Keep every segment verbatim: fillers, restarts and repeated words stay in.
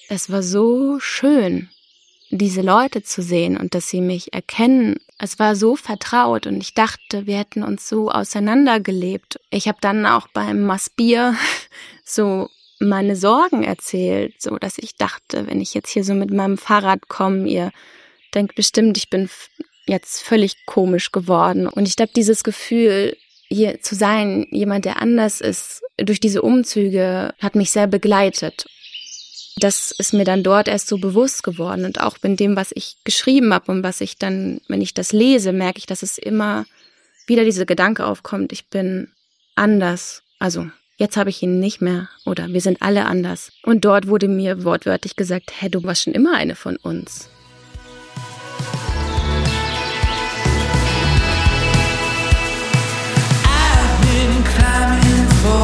es war so schön, diese Leute zu sehen und dass sie mich erkennen. Es war so vertraut und ich dachte, wir hätten uns so auseinandergelebt. Ich habe dann auch beim Maßbier so meine Sorgen erzählt, so dass ich dachte, wenn ich jetzt hier so mit meinem Fahrrad komme, ihr denkt bestimmt, ich bin jetzt völlig komisch geworden. Und ich glaube, dieses Gefühl, hier zu sein, jemand, der anders ist, durch diese Umzüge, hat mich sehr begleitet. Das ist mir dann dort erst so bewusst geworden. Und auch in dem, was ich geschrieben habe und was ich dann, wenn ich das lese, merke ich, dass es immer wieder dieser Gedanke aufkommt, ich bin anders. Also jetzt habe ich ihn nicht mehr oder wir sind alle anders. Und dort wurde mir wortwörtlich gesagt, hey, du warst schon immer eine von uns. I've been climbing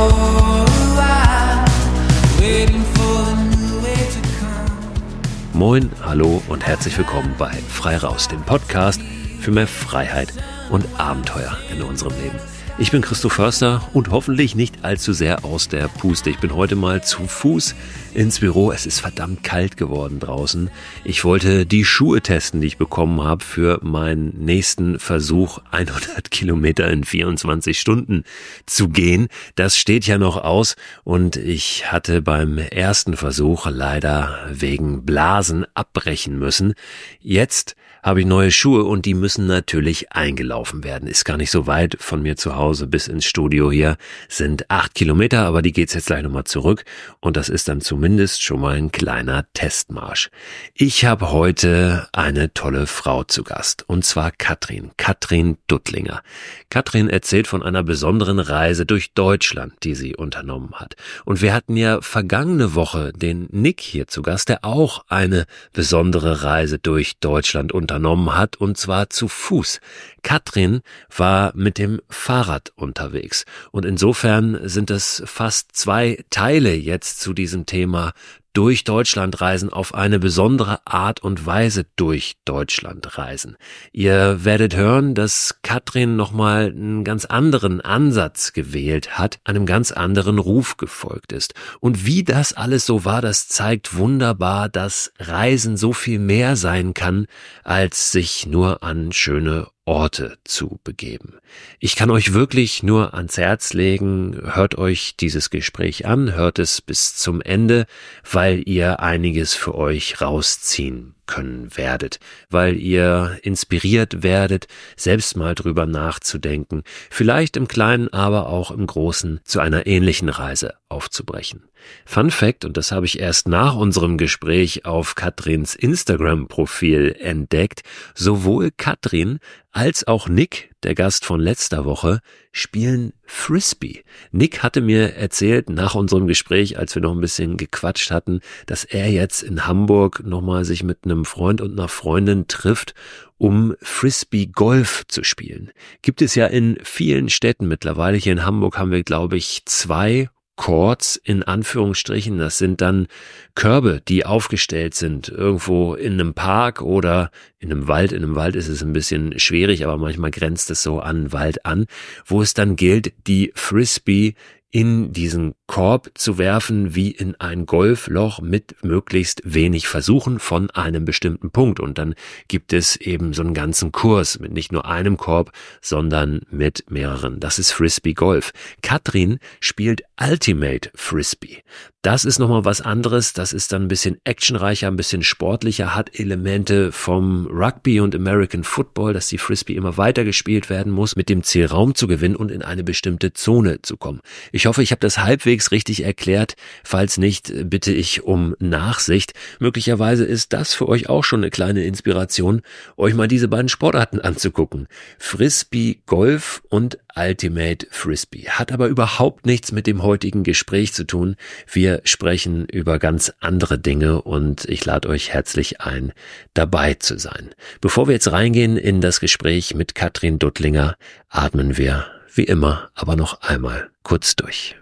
for a while, waiting for a new way to come. Moin, hallo und herzlich willkommen bei Frei Raus, dem Podcast für mehr Freiheit und Abenteuer in unserem Leben. Ich bin Christoph Förster und hoffentlich nicht allzu sehr aus der Puste. Ich bin heute mal zu Fuß ins Büro. Es ist verdammt kalt geworden draußen. Ich wollte die Schuhe testen, die ich bekommen habe für meinen nächsten Versuch, hundert Kilometer in vierundzwanzig Stunden zu gehen. Das steht ja noch aus und ich hatte beim ersten Versuch leider wegen Blasen abbrechen müssen. Jetzt habe ich neue Schuhe und die müssen natürlich eingelaufen werden. Ist gar nicht so weit von mir zu Hause bis ins Studio hier. Sind acht Kilometer, aber die geht's jetzt gleich nochmal zurück. Und das ist dann zumindest schon mal ein kleiner Testmarsch. Ich habe heute eine tolle Frau zu Gast. Und zwar Katrin. Katrin Duttlinger. Katrin erzählt von einer besonderen Reise durch Deutschland, die sie unternommen hat. Und wir hatten ja vergangene Woche den Nick hier zu Gast, der auch eine besondere Reise durch Deutschland unternommen hat, und zwar zu Fuß. Katrin war mit dem Fahrrad unterwegs und insofern sind es fast zwei Teile jetzt zu diesem Thema durch Deutschland reisen, auf eine besondere Art und Weise durch Deutschland reisen. Ihr werdet hören, dass Katrin nochmal einen ganz anderen Ansatz gewählt hat, einem ganz anderen Ruf gefolgt ist. Und wie das alles so war, das zeigt wunderbar, dass Reisen so viel mehr sein kann, als sich nur an schöne Orte zu begeben. Ich kann euch wirklich nur ans Herz legen, hört euch dieses Gespräch an, hört es bis zum Ende, weil ihr einiges für euch rausziehen können werdet, weil ihr inspiriert werdet, selbst mal drüber nachzudenken, vielleicht im Kleinen, aber auch im Großen zu einer ähnlichen Reise aufzubrechen. Fun Fact, und das habe ich erst nach unserem Gespräch auf Katrins Instagram-Profil entdeckt, sowohl Katrin als auch Nick, der Gast von letzter Woche, spielen Frisbee. Nick hatte mir erzählt nach unserem Gespräch, als wir noch ein bisschen gequatscht hatten, dass er jetzt in Hamburg nochmal sich mit einem Freund und einer Freundin trifft, um Frisbee Golf zu spielen. Gibt es ja in vielen Städten mittlerweile. Hier in Hamburg haben wir, glaube ich, zwei Courts in Anführungsstrichen. Das sind dann Körbe, die aufgestellt sind, irgendwo in einem Park oder in einem Wald. In einem Wald ist es ein bisschen schwierig, aber manchmal grenzt es so an Wald an, wo es dann gilt, die Frisbee in diesen Korb zu werfen wie in ein Golfloch mit möglichst wenig Versuchen von einem bestimmten Punkt. Und dann gibt es eben so einen ganzen Kurs mit nicht nur einem Korb, sondern mit mehreren. Das ist Frisbee Golf. Katrin spielt Ultimate Frisbee. Das ist nochmal was anderes. Das ist dann ein bisschen actionreicher, ein bisschen sportlicher, hat Elemente vom Rugby und American Football, dass die Frisbee immer weiter gespielt werden muss, mit dem Ziel Raum zu gewinnen und in eine bestimmte Zone zu kommen. Ich hoffe, ich habe das halbwegs richtig erklärt. Falls nicht, bitte ich um Nachsicht. Möglicherweise ist das für euch auch schon eine kleine Inspiration, euch mal diese beiden Sportarten anzugucken. Frisbee Golf und Ultimate Frisbee. Hat aber überhaupt nichts mit dem heutigen Gespräch zu tun. Wir sprechen über ganz andere Dinge und ich lade euch herzlich ein, dabei zu sein. Bevor wir jetzt reingehen in das Gespräch mit Katrin Duttlinger, atmen wir wie immer aber noch einmal kurz durch.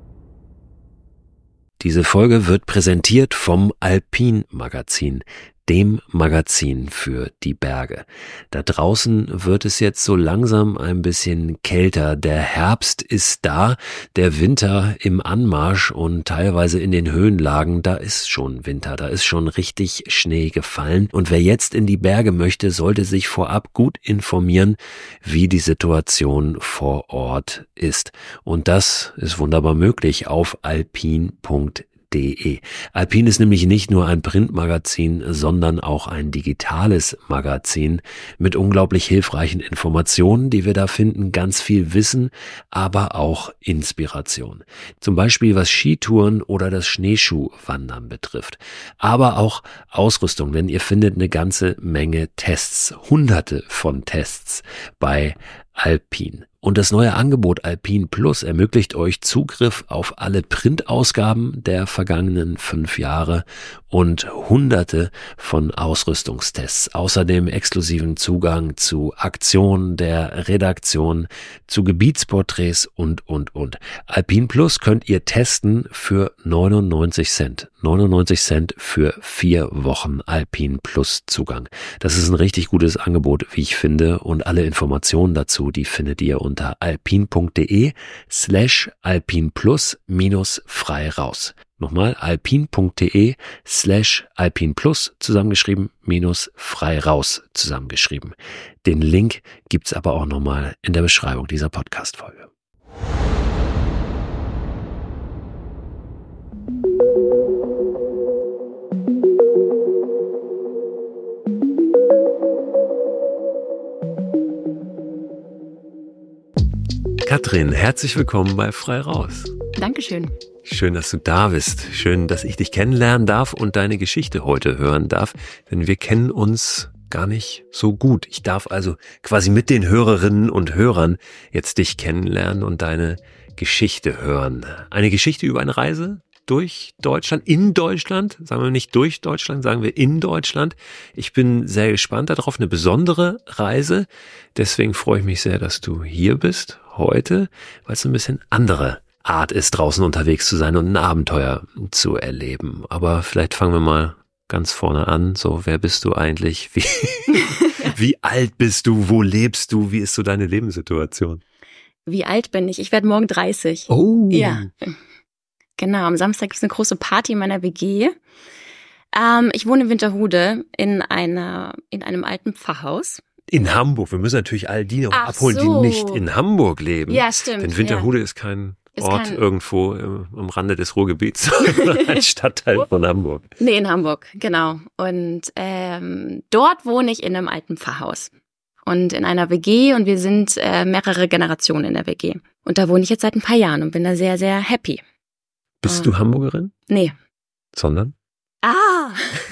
Diese Folge wird präsentiert vom Alpin Magazin, dem Magazin für die Berge. Da draußen wird es jetzt so langsam ein bisschen kälter. Der Herbst ist da, der Winter im Anmarsch und teilweise in den Höhenlagen, da ist schon Winter, da ist schon richtig Schnee gefallen. Und wer jetzt in die Berge möchte, sollte sich vorab gut informieren, wie die Situation vor Ort ist. Und das ist wunderbar möglich auf alpin punkt de. Alpin ist nämlich nicht nur ein Printmagazin, sondern auch ein digitales Magazin mit unglaublich hilfreichen Informationen, die wir da finden, ganz viel Wissen, aber auch Inspiration. Zum Beispiel was Skitouren oder das Schneeschuhwandern betrifft. Aber auch Ausrüstung, denn ihr findet eine ganze Menge Tests, hunderte von Tests bei Alpin. Und das neue Angebot Alpin Plus ermöglicht euch Zugriff auf alle Printausgaben der vergangenen fünf Jahre und hunderte von Ausrüstungstests. Außerdem exklusiven Zugang zu Aktionen der Redaktion, zu Gebietsporträts und, und, und. Alpin Plus könnt ihr testen für neunundneunzig Cent. neunundneunzig Cent für vier Wochen Alpin Plus Zugang. Das ist ein richtig gutes Angebot, wie ich finde. Und alle Informationen dazu, die findet ihr unter alpin punkt de slash alpin plus minus frei raus. Nochmal alpin punkt de slash alpin plus zusammengeschrieben minus frei raus zusammengeschrieben. Den Link gibt's aber auch nochmal in der Beschreibung dieser Podcast-Folge. Katrin, herzlich willkommen bei Frei Raus. Dankeschön. Schön, dass du da bist. Schön, dass ich dich kennenlernen darf und deine Geschichte heute hören darf. Denn wir kennen uns gar nicht so gut. Ich darf also quasi mit den Hörerinnen und Hörern jetzt dich kennenlernen und deine Geschichte hören. Eine Geschichte über eine Reise durch Deutschland, in Deutschland, sagen wir nicht durch Deutschland, sagen wir in Deutschland. Ich bin sehr gespannt darauf, eine besondere Reise. Deswegen freue ich mich sehr, dass du hier bist heute, weil es ein bisschen andere Art ist, draußen unterwegs zu sein und ein Abenteuer zu erleben. Aber vielleicht fangen wir mal ganz vorne an. So, wer bist du eigentlich? Wie, wie alt bist du? Wo lebst du? Wie ist so deine Lebenssituation? Wie alt bin ich? Ich werde morgen dreißig. Oh. Ja. Genau, am Samstag gibt es eine große Party in meiner W G. Ähm, ich wohne in Winterhude in einer in einem alten Pfarrhaus. In Hamburg. Wir müssen natürlich all die noch Ach abholen, so. die nicht in Hamburg leben. Ja, stimmt. Denn Winterhude ja. ist kein Ist Ort kein- irgendwo im, am Rande des Ruhrgebiets, sondern ein Stadtteil von Hamburg. Nee, in Hamburg, genau. Und ähm, dort wohne ich in einem alten Pfarrhaus. Und in einer W G und wir sind äh, mehrere Generationen in der W G. Und da wohne ich jetzt seit ein paar Jahren und bin da sehr, sehr happy. Bist Ah. du Hamburgerin? Nee. Sondern? Ah!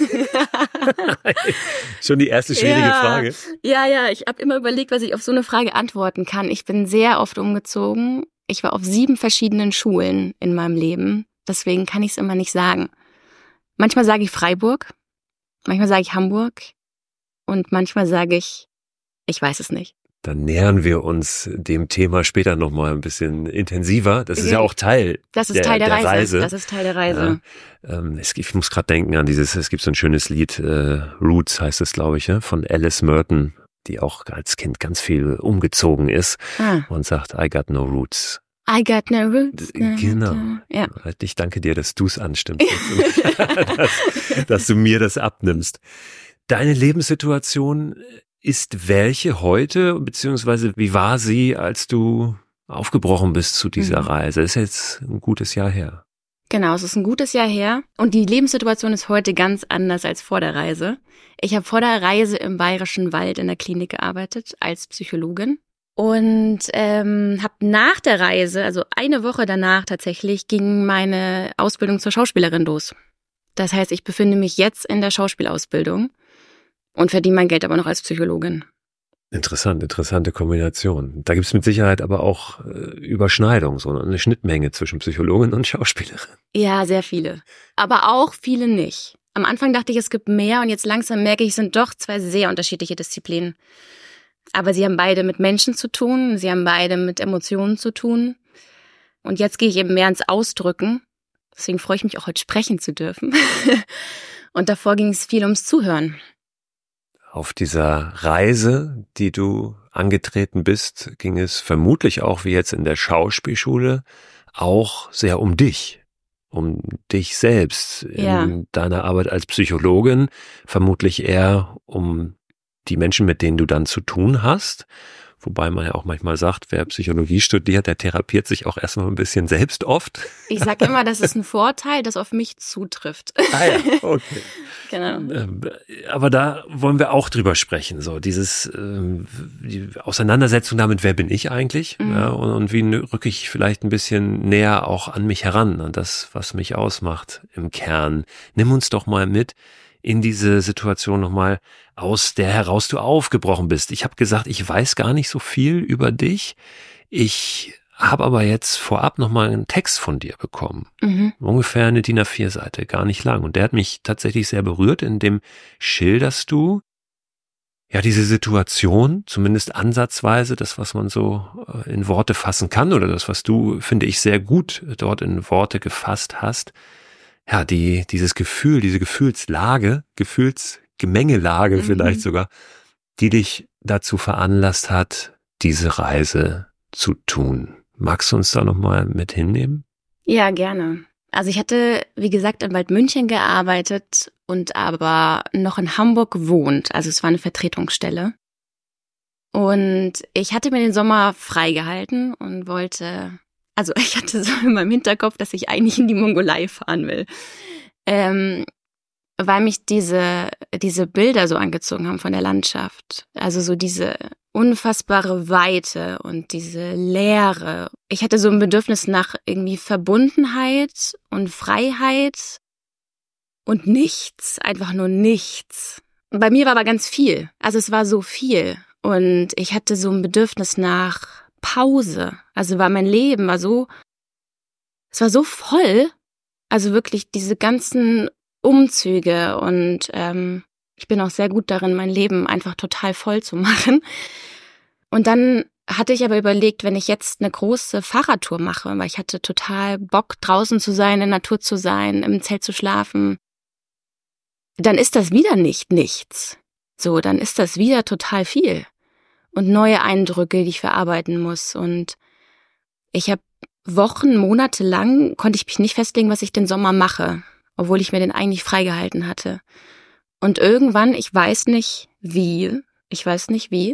Schon die erste schwierige Ja. Frage. Ja, ja, ich habe immer überlegt, was ich auf so eine Frage antworten kann. Ich bin sehr oft umgezogen. Ich war auf sieben verschiedenen Schulen in meinem Leben. Deswegen kann ich es immer nicht sagen. Manchmal sage ich Freiburg, manchmal sage ich Hamburg und manchmal sage ich, ich weiß es nicht. Dann nähern wir uns dem Thema später nochmal ein bisschen intensiver. Das ist ja auch Teil Das ist der, Teil der, der Reise. Reise. Das ist Teil der Reise. Ja, ähm, es, ich muss gerade denken an dieses, es gibt so ein schönes Lied, äh, Roots heißt es, glaube ich, ja, von Alice Merton, die auch als Kind ganz viel umgezogen ist Ah. und sagt, I got no roots. I got no roots. Genau. Ja. Ich danke dir, dass du es anstimmst, dass, dass du mir das abnimmst. Deine Lebenssituation ist welche heute, beziehungsweise wie war sie, als du aufgebrochen bist zu dieser Mhm. Reise? Ist jetzt ein gutes Jahr her. Genau, es ist ein gutes Jahr her und die Lebenssituation ist heute ganz anders als vor der Reise. Ich habe vor der Reise im Bayerischen Wald in der Klinik gearbeitet als Psychologin und ähm, habe nach der Reise, also eine Woche danach tatsächlich, ging meine Ausbildung zur Schauspielerin los. Das heißt, ich befinde mich jetzt in der Schauspielausbildung und verdiene mein Geld aber noch als Psychologin. Interessant, interessante Kombination. Da gibt's mit Sicherheit aber auch äh, Überschneidung, so eine Schnittmenge zwischen Psychologin und Schauspielerin. Ja, sehr viele. Aber auch viele nicht. Am Anfang dachte ich, es gibt mehr und jetzt langsam merke ich, es sind doch zwei sehr unterschiedliche Disziplinen. Aber sie haben beide mit Menschen zu tun, sie haben beide mit Emotionen zu tun. Und jetzt gehe ich eben mehr ins Ausdrücken. Deswegen freue ich mich auch, heute sprechen zu dürfen. Und davor ging es viel ums Zuhören. Auf dieser Reise, die du angetreten bist, ging es vermutlich auch wie jetzt in der Schauspielschule auch sehr um dich, um dich selbst in Ja. deiner Arbeit als Psychologin, vermutlich eher um die Menschen, mit denen du dann zu tun hast. Wobei man ja auch manchmal sagt, wer Psychologie studiert, der therapiert sich auch erstmal ein bisschen selbst oft. Ich sage immer, das ist ein Vorteil, das auf mich zutrifft. Ah ja, okay. Genau. Ähm, Aber da wollen wir auch drüber sprechen, so dieses ähm, die Auseinandersetzung damit, wer bin ich eigentlich, Mhm. ja, und, und wie rücke ich vielleicht ein bisschen näher auch an mich heran, an das, was mich ausmacht im Kern. Nimm uns doch mal mit in diese Situation nochmal, aus der heraus du aufgebrochen bist. Ich habe gesagt, ich weiß gar nicht so viel über dich. Ich habe aber jetzt vorab nochmal einen Text von dir bekommen. Mhm. Ungefähr eine D I N A vier Seite, gar nicht lang. Und der hat mich tatsächlich sehr berührt, in dem schilderst du ja diese Situation, zumindest ansatzweise, das, was man so äh, in Worte fassen kann, oder das, was du, finde ich, sehr gut dort in Worte gefasst hast. Ja, die, dieses Gefühl, diese Gefühlslage, Gefühlsgemengelage Mhm. vielleicht sogar, die dich dazu veranlasst hat, diese Reise zu tun. Magst du uns da nochmal mit hinnehmen? Ja, gerne. Also ich hatte, wie gesagt, in Waldmünchen gearbeitet und aber noch in Hamburg gewohnt. Also es war eine Vertretungsstelle. Und ich hatte mir den Sommer freigehalten und wollte, also ich hatte so in meinem Hinterkopf, dass ich eigentlich in die Mongolei fahren will. Ähm, weil mich diese, diese Bilder so angezogen haben von der Landschaft. Also so diese unfassbare Weite und diese Leere. Ich hatte so ein Bedürfnis nach irgendwie Verbundenheit und Freiheit und nichts, einfach nur nichts. Bei mir war aber ganz viel. Also es war so viel. Und ich hatte so ein Bedürfnis nach Pause. Also war mein Leben war so, es war so voll. Also wirklich diese ganzen Umzüge und ähm, ich bin auch sehr gut darin, mein Leben einfach total voll zu machen. Und dann hatte ich aber überlegt, wenn ich jetzt eine große Fahrradtour mache, weil ich hatte total Bock, draußen zu sein, in der Natur zu sein, im Zelt zu schlafen, dann ist das wieder nicht nichts. So, dann ist das wieder total viel. Und neue Eindrücke, die ich verarbeiten muss. Und ich habe Wochen, Monate lang, konnte ich mich nicht festlegen, was ich den Sommer mache, obwohl ich mir den eigentlich freigehalten hatte. Und irgendwann, ich weiß nicht wie, ich weiß nicht wie,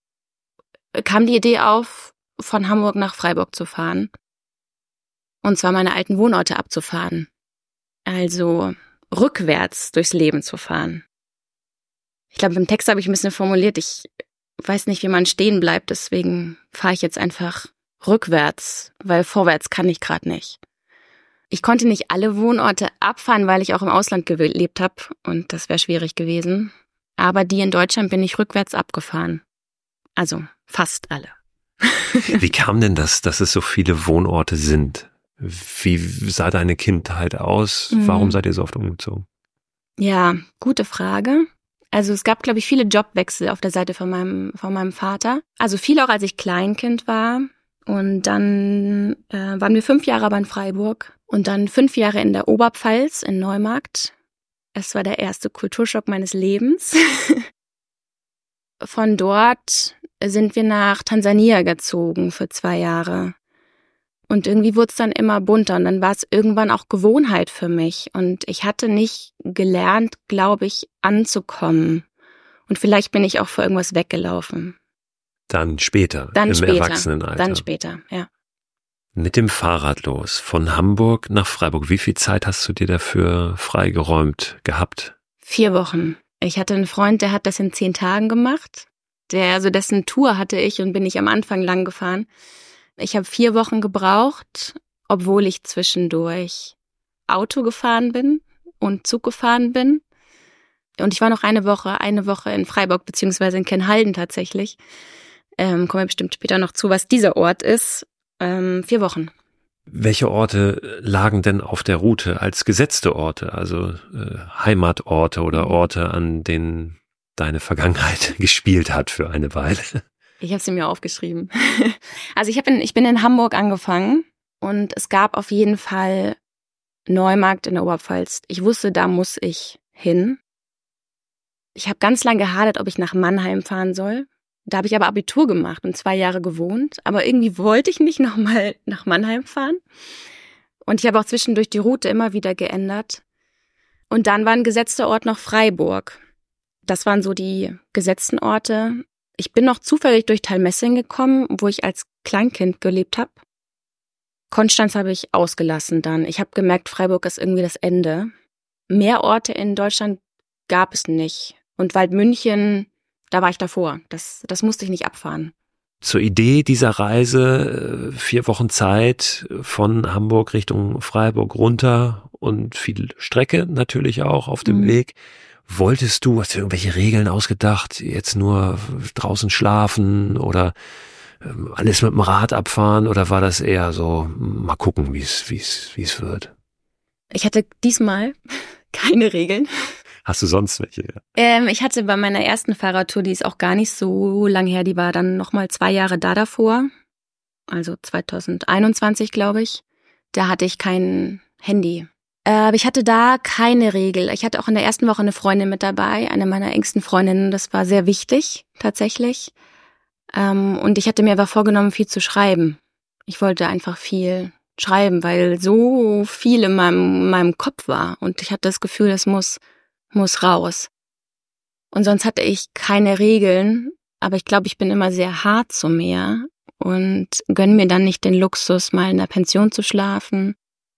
kam die Idee auf, von Hamburg nach Freiburg zu fahren. Und zwar meine alten Wohnorte abzufahren. Also rückwärts durchs Leben zu fahren. Ich glaube, im Text habe ich ein bisschen formuliert, ich weiß nicht, wie man stehen bleibt, deswegen fahre ich jetzt einfach rückwärts, weil vorwärts kann ich gerade nicht. Ich konnte nicht alle Wohnorte abfahren, weil ich auch im Ausland gelebt habe und das wäre schwierig gewesen. Aber die in Deutschland bin ich rückwärts abgefahren. Also fast alle. Wie kam denn das, dass es so viele Wohnorte sind? Wie sah deine Kindheit aus? Mhm. Warum seid ihr so oft umgezogen? Ja, gute Frage. Also es gab, glaube ich, viele Jobwechsel auf der Seite von meinem, von meinem Vater. Also viel auch, als ich Kleinkind war. Und dann äh, waren wir fünf Jahre aber in Freiburg und dann fünf Jahre in der Oberpfalz in Neumarkt. Es war der erste Kulturschock meines Lebens. Von dort sind wir nach Tansania gezogen für zwei Jahre. Und irgendwie wurde es dann immer bunter und dann war es irgendwann auch Gewohnheit für mich. Und ich hatte nicht gelernt, glaube ich, anzukommen. Und vielleicht bin ich auch vor irgendwas weggelaufen. Dann später, Dann im später, Erwachsenenalter. Dann später, ja. Mit dem Fahrrad los, von Hamburg nach Freiburg. Wie viel Zeit hast du dir dafür freigeräumt gehabt? Vier Wochen. Ich hatte einen Freund, der hat das in zehn Tagen gemacht. Der, also dessen Tour hatte ich und bin ich am Anfang lang gefahren. Ich habe vier Wochen gebraucht, obwohl ich zwischendurch Auto gefahren bin und Zug gefahren bin. Und ich war noch eine Woche, eine Woche in Freiburg, beziehungsweise in Kennhalden tatsächlich. Ähm, kommen wir bestimmt später noch zu, was dieser Ort ist. Ähm, vier Wochen. Welche Orte lagen denn auf der Route als gesetzte Orte, also äh, Heimatorte oder Orte, an denen deine Vergangenheit gespielt hat für eine Weile? Ich habe sie mir aufgeschrieben. Also ich, hab in, ich bin in Hamburg angefangen und es gab auf jeden Fall Neumarkt in der Oberpfalz. Ich wusste, da muss ich hin. Ich habe ganz lange gehadert, ob ich nach Mannheim fahren soll. Da habe ich aber Abitur gemacht und zwei Jahre gewohnt. Aber irgendwie wollte ich nicht nochmal nach Mannheim fahren. Und ich habe auch zwischendurch die Route immer wieder geändert. Und dann war ein gesetzter Ort noch Freiburg. Das waren so die gesetzten Orte. Ich bin noch zufällig durch Thalmessing gekommen, wo ich als Kleinkind gelebt habe. Konstanz habe ich ausgelassen dann. Ich habe gemerkt, Freiburg ist irgendwie das Ende. Mehr Orte in Deutschland gab es nicht. Und Waldmünchen, da war ich davor. Das, das musste ich nicht abfahren. Zur Idee dieser Reise, vier Wochen Zeit von Hamburg Richtung Freiburg runter und viel Strecke natürlich auch auf dem mhm. Weg. Wolltest du, hast du irgendwelche Regeln ausgedacht, jetzt nur draußen schlafen oder alles mit dem Rad abfahren, oder war das eher so, mal gucken, wie es, wie es, wie es wird? Ich hatte diesmal keine Regeln. Hast du sonst welche? Ja? Ähm, ich hatte bei meiner ersten Fahrradtour, die ist auch gar nicht so lang her, die war dann nochmal zwei Jahre da davor, also zwanzig einundzwanzig, glaube ich. Da hatte ich kein Handy. Aber ich hatte da keine Regel. Ich hatte auch in der ersten Woche eine Freundin mit dabei, eine meiner engsten Freundinnen. Das war sehr wichtig, tatsächlich. Und ich hatte mir aber vorgenommen, viel zu schreiben. Ich wollte einfach viel schreiben, weil so viel in meinem, in meinem Kopf war. Und ich hatte das Gefühl, das muss, muss raus. Und sonst hatte ich keine Regeln. Aber ich glaube, ich bin immer sehr hart zu mir und gönne mir dann nicht den Luxus, mal in der Pension zu schlafen.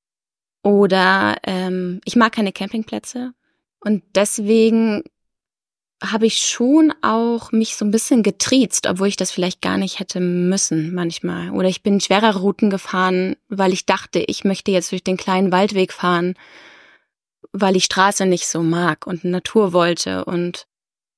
Oder ähm, ich mag keine Campingplätze und deswegen habe ich schon auch mich so ein bisschen getriezt, obwohl ich das vielleicht gar nicht hätte müssen manchmal. Oder ich bin schwerere Routen gefahren, weil ich dachte, ich möchte jetzt durch den kleinen Waldweg fahren, weil ich Straße nicht so mag und Natur wollte. Und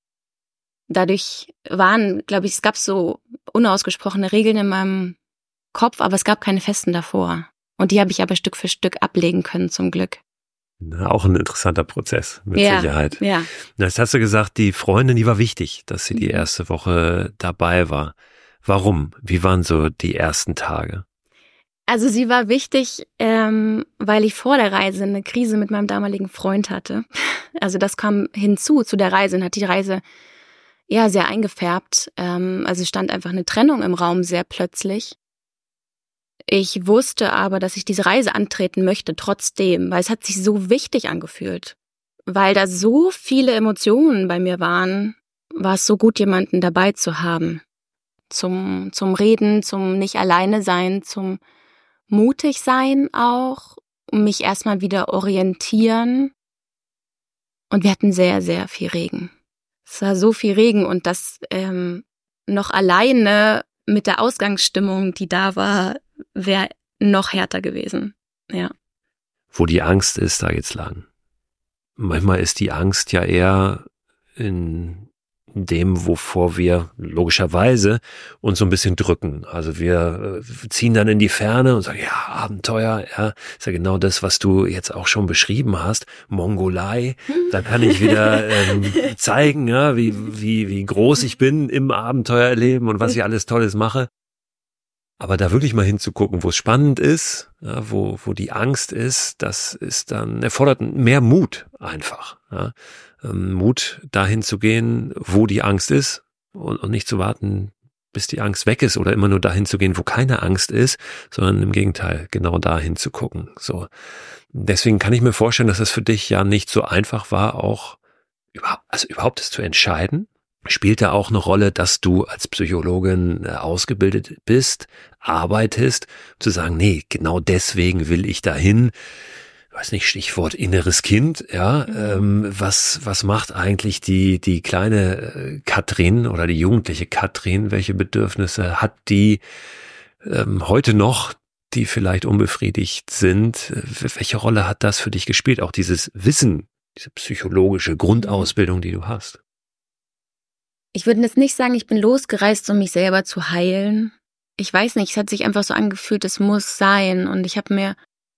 dadurch waren, glaube ich, es gab so unausgesprochene Regeln in meinem Kopf, aber es gab keine festen davor. Und die habe ich aber Stück für Stück ablegen können, zum Glück. Na, auch ein interessanter Prozess, mit ja, Sicherheit. Ja. Jetzt hast du gesagt, die Freundin, die war wichtig, dass sie die erste Woche dabei war. Warum? Wie waren so die ersten Tage? Also sie war wichtig, ähm, weil ich vor der Reise eine Krise mit meinem damaligen Freund hatte. Also das kam hinzu zu der Reise und hat die Reise ja sehr eingefärbt. Ähm, also stand einfach eine Trennung im Raum sehr plötzlich. Ich wusste aber, dass ich diese Reise antreten möchte, trotzdem, weil es hat sich so wichtig angefühlt. Weil da so viele Emotionen bei mir waren, war es so gut, jemanden dabei zu haben. Zum, zum Reden, zum nicht alleine sein, zum mutig sein auch, um mich erstmal wieder orientieren. Und wir hatten sehr, sehr viel Regen. Es war so viel Regen und das ähm, noch alleine mit der Ausgangsstimmung, die da war, wäre noch härter gewesen, ja. Wo die Angst ist, da geht's lang. Manchmal ist die Angst ja eher in dem, wovor wir logischerweise uns so ein bisschen drücken. Also wir ziehen dann in die Ferne und sagen, ja, Abenteuer, ja, ist ja genau das, was du jetzt auch schon beschrieben hast, Mongolei. Da kann ich wieder ähm, zeigen, ja, wie, wie, wie groß ich bin im Abenteuerleben und was ich alles Tolles mache. Aber da wirklich mal hinzugucken, wo es spannend ist, ja, wo, wo die Angst ist, das ist dann, erfordert mehr Mut einfach. Ja. Ähm, Mut, dahin zu gehen, wo die Angst ist und, und nicht zu warten, bis die Angst weg ist oder immer nur dahin zu gehen, wo keine Angst ist, sondern im Gegenteil, genau dahin zu gucken. So. Deswegen kann ich mir vorstellen, dass es für dich ja nicht so einfach war, auch über, also überhaupt es zu entscheiden. Spielt da auch eine Rolle, dass du als Psychologin ausgebildet bist, arbeitest, zu sagen, nee, genau deswegen will ich dahin. Ich weiß nicht, Stichwort inneres Kind, ja, ähm, was was macht eigentlich die die kleine Katrin oder die jugendliche Katrin? Welche Bedürfnisse hat die ähm, heute noch, die vielleicht unbefriedigt sind? Welche Rolle hat das für dich gespielt? Auch dieses Wissen, diese psychologische Grundausbildung, die du hast. Ich würde jetzt nicht sagen, ich bin losgereist, um mich selber zu heilen. Ich weiß nicht, es hat sich einfach so angefühlt, es muss sein. Und ich habe mir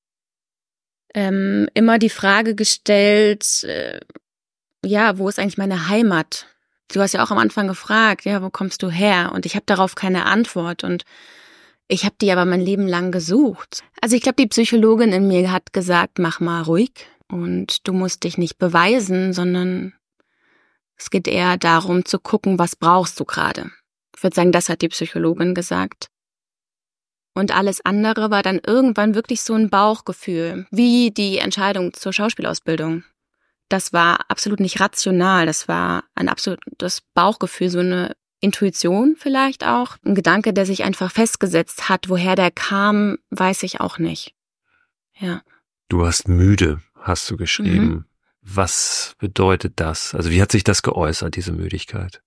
ähm, immer die Frage gestellt, äh, ja, wo ist eigentlich meine Heimat? Du hast ja auch am Anfang gefragt, ja, wo kommst du her? Und ich habe darauf keine Antwort. Und ich habe die aber mein Leben lang gesucht. Also ich glaube, die Psychologin in mir hat gesagt, mach mal ruhig. Und du musst dich nicht beweisen, sondern es geht eher darum zu gucken, was brauchst du gerade. Ich würde sagen, das hat die Psychologin gesagt. Und alles andere war dann irgendwann wirklich so ein Bauchgefühl, wie die Entscheidung zur Schauspielausbildung. Das war absolut nicht rational, das war ein absolutes Bauchgefühl, so eine Intuition vielleicht auch. Ein Gedanke, der sich einfach festgesetzt hat. Woher der kam, weiß ich auch nicht. Ja. Du warst müde, hast du geschrieben. Mhm. Was bedeutet das? Also wie hat sich das geäußert, diese Müdigkeit?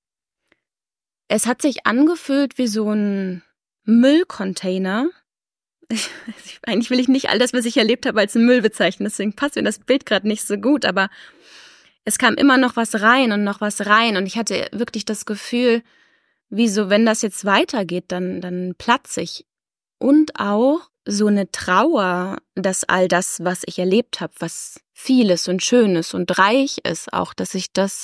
Es hat sich angefühlt wie so ein Müllcontainer. Ich, eigentlich will ich nicht all das, was ich erlebt habe, als Müll bezeichnen. Deswegen passt mir das Bild gerade nicht so gut. Aber es kam immer noch was rein und noch was rein. Und ich hatte wirklich das Gefühl, wie so, wenn das jetzt weitergeht, dann, dann platze ich. Und auch so eine Trauer, dass all das, was ich erlebt habe, was vieles und Schönes und reich ist, auch, dass ich das,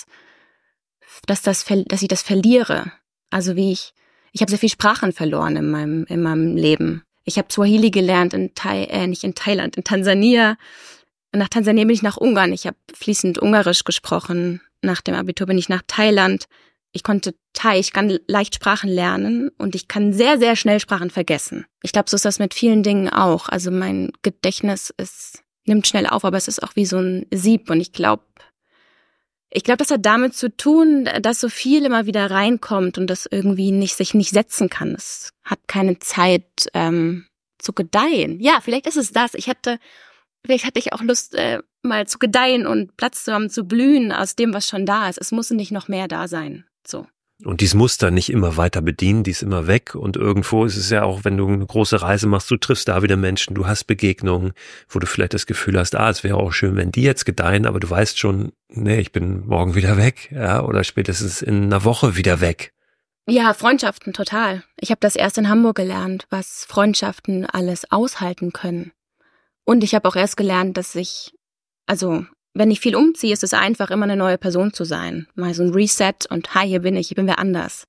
dass das, dass ich das verliere. Also wie ich, ich habe sehr viel Sprachen verloren in meinem, in meinem Leben. Ich habe Swahili gelernt in Thai, äh, nicht in Thailand, in Tansania. Nach Tansania bin ich nach Ungarn. Ich habe fließend Ungarisch gesprochen. Nach dem Abitur bin ich nach Thailand. Ich konnte Thai, ich kann leicht Sprachen lernen und ich kann sehr, sehr schnell Sprachen vergessen. Ich glaube, so ist das mit vielen Dingen auch. Also mein Gedächtnis ist, nimmt schnell auf, aber es ist auch wie so ein Sieb. Und ich glaube, ich glaube, das hat damit zu tun, dass so viel immer wieder reinkommt und das irgendwie nicht sich nicht setzen kann. Es hat keine Zeit ähm, zu gedeihen. Ja, vielleicht ist es das. Ich hatte, vielleicht hatte ich auch Lust, äh, mal zu gedeihen und Platz zu haben, zu blühen aus dem, was schon da ist. Es muss nicht noch mehr da sein. So. Und dieses Muster nicht immer weiter bedienen, die ist immer weg. Und irgendwo ist es ja auch, wenn du eine große Reise machst, du triffst da wieder Menschen, du hast Begegnungen, wo du vielleicht das Gefühl hast, ah, es wäre auch schön, wenn die jetzt gedeihen, aber du weißt schon, nee, ich bin morgen wieder weg, ja, oder spätestens in einer Woche wieder weg. Ja, Freundschaften, total. Ich habe das erst in Hamburg gelernt, was Freundschaften alles aushalten können. Und ich habe auch erst gelernt, dass ich, also wenn ich viel umziehe, ist es einfach, immer eine neue Person zu sein. Mal so ein Reset und hi, hier bin ich, hier bin wer anders.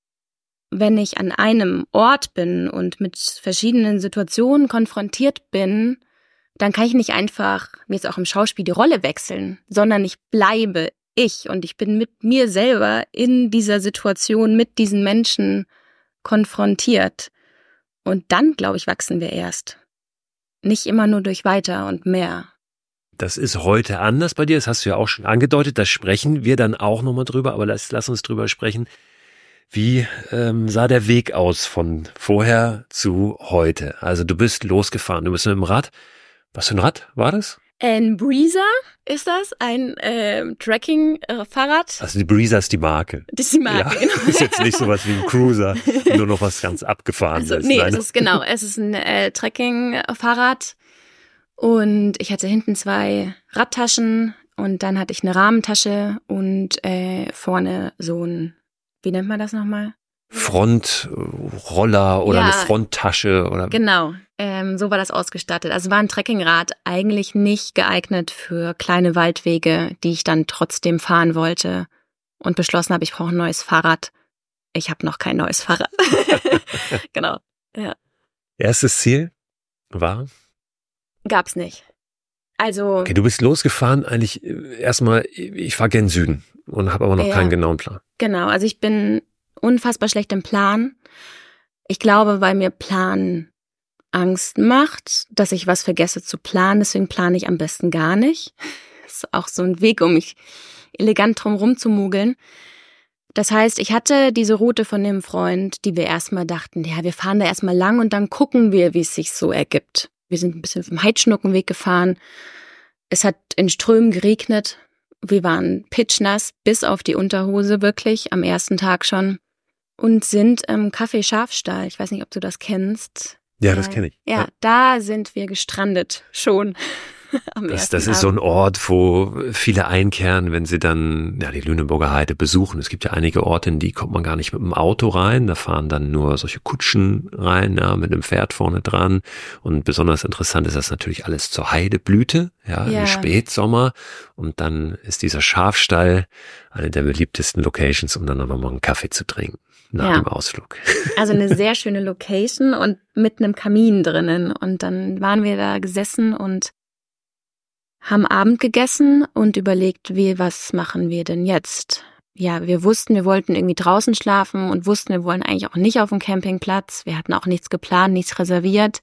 Wenn ich an einem Ort bin und mit verschiedenen Situationen konfrontiert bin, dann kann ich nicht einfach, wie jetzt auch im Schauspiel, die Rolle wechseln, sondern ich bleibe ich und ich bin mit mir selber in dieser Situation, mit diesen Menschen konfrontiert. Und dann, glaube ich, wachsen wir erst. Nicht immer nur durch weiter und mehr. Das ist heute anders bei dir, das hast du ja auch schon angedeutet, da sprechen wir dann auch nochmal drüber, aber lass, lass uns drüber sprechen. Wie ähm, sah der Weg aus von vorher zu heute? Also du bist losgefahren, du bist mit dem Rad. Was für ein Rad war das? Ein Breezer ist das, ein äh, Trekking-Fahrrad. Also die Breezer ist die Marke. Das ist die Marke, ja, genau. Ist jetzt nicht sowas wie ein Cruiser, nur noch was ganz Abgefahrenes. Also, nee, Nein. es ist genau, es ist ein äh, Trekking-Fahrrad. Und ich hatte hinten zwei Radtaschen und dann hatte ich eine Rahmentasche und äh, vorne so ein, wie nennt man das nochmal? Frontroller oder Ja, eine Fronttasche oder. Genau, ähm, so war das ausgestattet. Also war ein Trekkingrad eigentlich nicht geeignet für kleine Waldwege, die ich dann trotzdem fahren wollte und beschlossen habe, ich brauche ein neues Fahrrad. Ich habe noch kein neues Fahrrad. Genau, ja. Erstes Ziel war? Gab's nicht. Also. Okay, du bist losgefahren, eigentlich erstmal, ich fahre gen Süden und habe aber noch ja, keinen genauen Plan. Genau, also ich bin unfassbar schlecht im Plan. Ich glaube, weil mir Plan Angst macht, dass ich was vergesse zu planen, deswegen plane ich am besten gar nicht. Das ist auch so ein Weg, um mich elegant drum rumzumogeln. Das heißt, ich hatte diese Route von dem Freund, die wir erstmal dachten, ja, wir fahren da erstmal lang und dann gucken wir, wie es sich so ergibt. Wir sind ein bisschen vom Heidschnuckenweg gefahren. Es hat in Strömen geregnet. Wir waren pitschnass bis auf die Unterhose wirklich, am ersten Tag schon. Und sind im Café Schafstall. Ich weiß nicht, ob du das kennst. Ja, das kenne ich. Ja, Ja. da sind wir gestrandet. Schon. Am Das, ersten das ist so ein Ort, wo viele einkehren, wenn sie dann ja die Lüneburger Heide besuchen. Es gibt ja einige Orte, in die kommt man gar nicht mit dem Auto rein. Da fahren dann nur solche Kutschen rein, ja, mit einem Pferd vorne dran. Und besonders interessant ist das natürlich alles zur Heideblüte, ja, Ja. im Spätsommer. Und dann ist dieser Schafstall eine der beliebtesten Locations, um dann nochmal einen Kaffee zu trinken nach Ja. dem Ausflug. Also eine sehr schöne Location und mit einem Kamin drinnen. Und dann waren wir da gesessen und haben Abend gegessen und überlegt, wie, was machen wir denn jetzt? Ja, wir wussten, wir wollten irgendwie draußen schlafen und wussten, wir wollen eigentlich auch nicht auf dem Campingplatz. Wir hatten auch nichts geplant, nichts reserviert.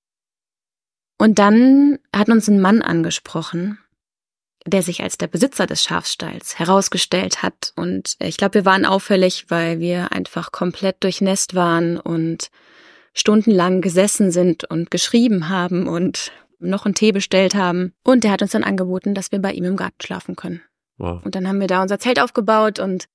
Und dann hat uns ein Mann angesprochen, der sich als der Besitzer des Schafstalls herausgestellt hat. Und ich glaube, wir waren auffällig, weil wir einfach komplett durchnässt waren und stundenlang gesessen sind und geschrieben haben und noch einen Tee bestellt haben. Und der hat uns dann angeboten, dass wir bei ihm im Garten schlafen können. Wow. Und dann haben wir da unser Zelt aufgebaut und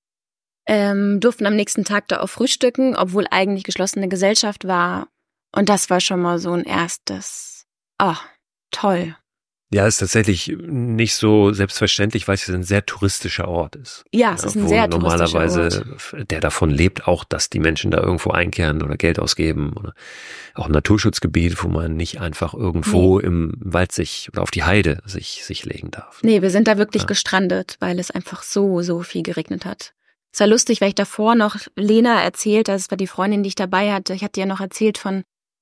ähm, durften am nächsten Tag da auch frühstücken, obwohl eigentlich geschlossene Gesellschaft war. Und das war schon mal so ein erstes, ah, toll. Ja, ist tatsächlich nicht so selbstverständlich, weil es ein sehr touristischer Ort ist. Ja, es ist ein wo sehr touristischer normalerweise, Ort. der davon lebt auch, dass die Menschen da irgendwo einkehren oder Geld ausgeben. Oder auch ein Naturschutzgebiet, wo man nicht einfach irgendwo nee. im Wald sich oder auf die Heide sich, sich legen darf. Nee, wir sind da wirklich ja. gestrandet, weil es einfach so, so viel geregnet hat. Es war lustig, weil ich davor noch Lena erzählt, das war die Freundin, die ich dabei hatte. Ich hatte ja noch erzählt von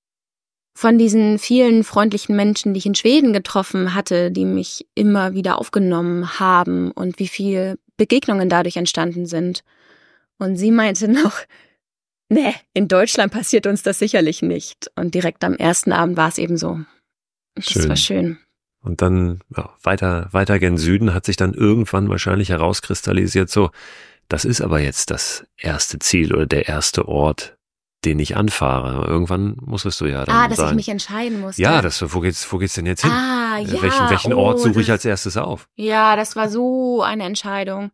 von diesen vielen freundlichen Menschen, die ich in Schweden getroffen hatte, die mich immer wieder aufgenommen haben und wie viel Begegnungen dadurch entstanden sind. Und sie meinte noch, nee, in Deutschland passiert uns das sicherlich nicht. Und direkt am ersten Abend war es eben so. Das schön. war schön. Und dann ja, weiter, weiter gen Süden hat sich dann irgendwann wahrscheinlich herauskristallisiert, so, das ist aber jetzt das erste Ziel oder der erste Ort, den ich anfahre. Irgendwann musstest du ja dann Ah, dass sagen, ich mich entscheiden musste. Ja, das, wo geht's, wo geht's denn jetzt hin? Ah, ja. Welchen, welchen oh, Ort suche ich das, als erstes auf? Ja, das war so eine Entscheidung.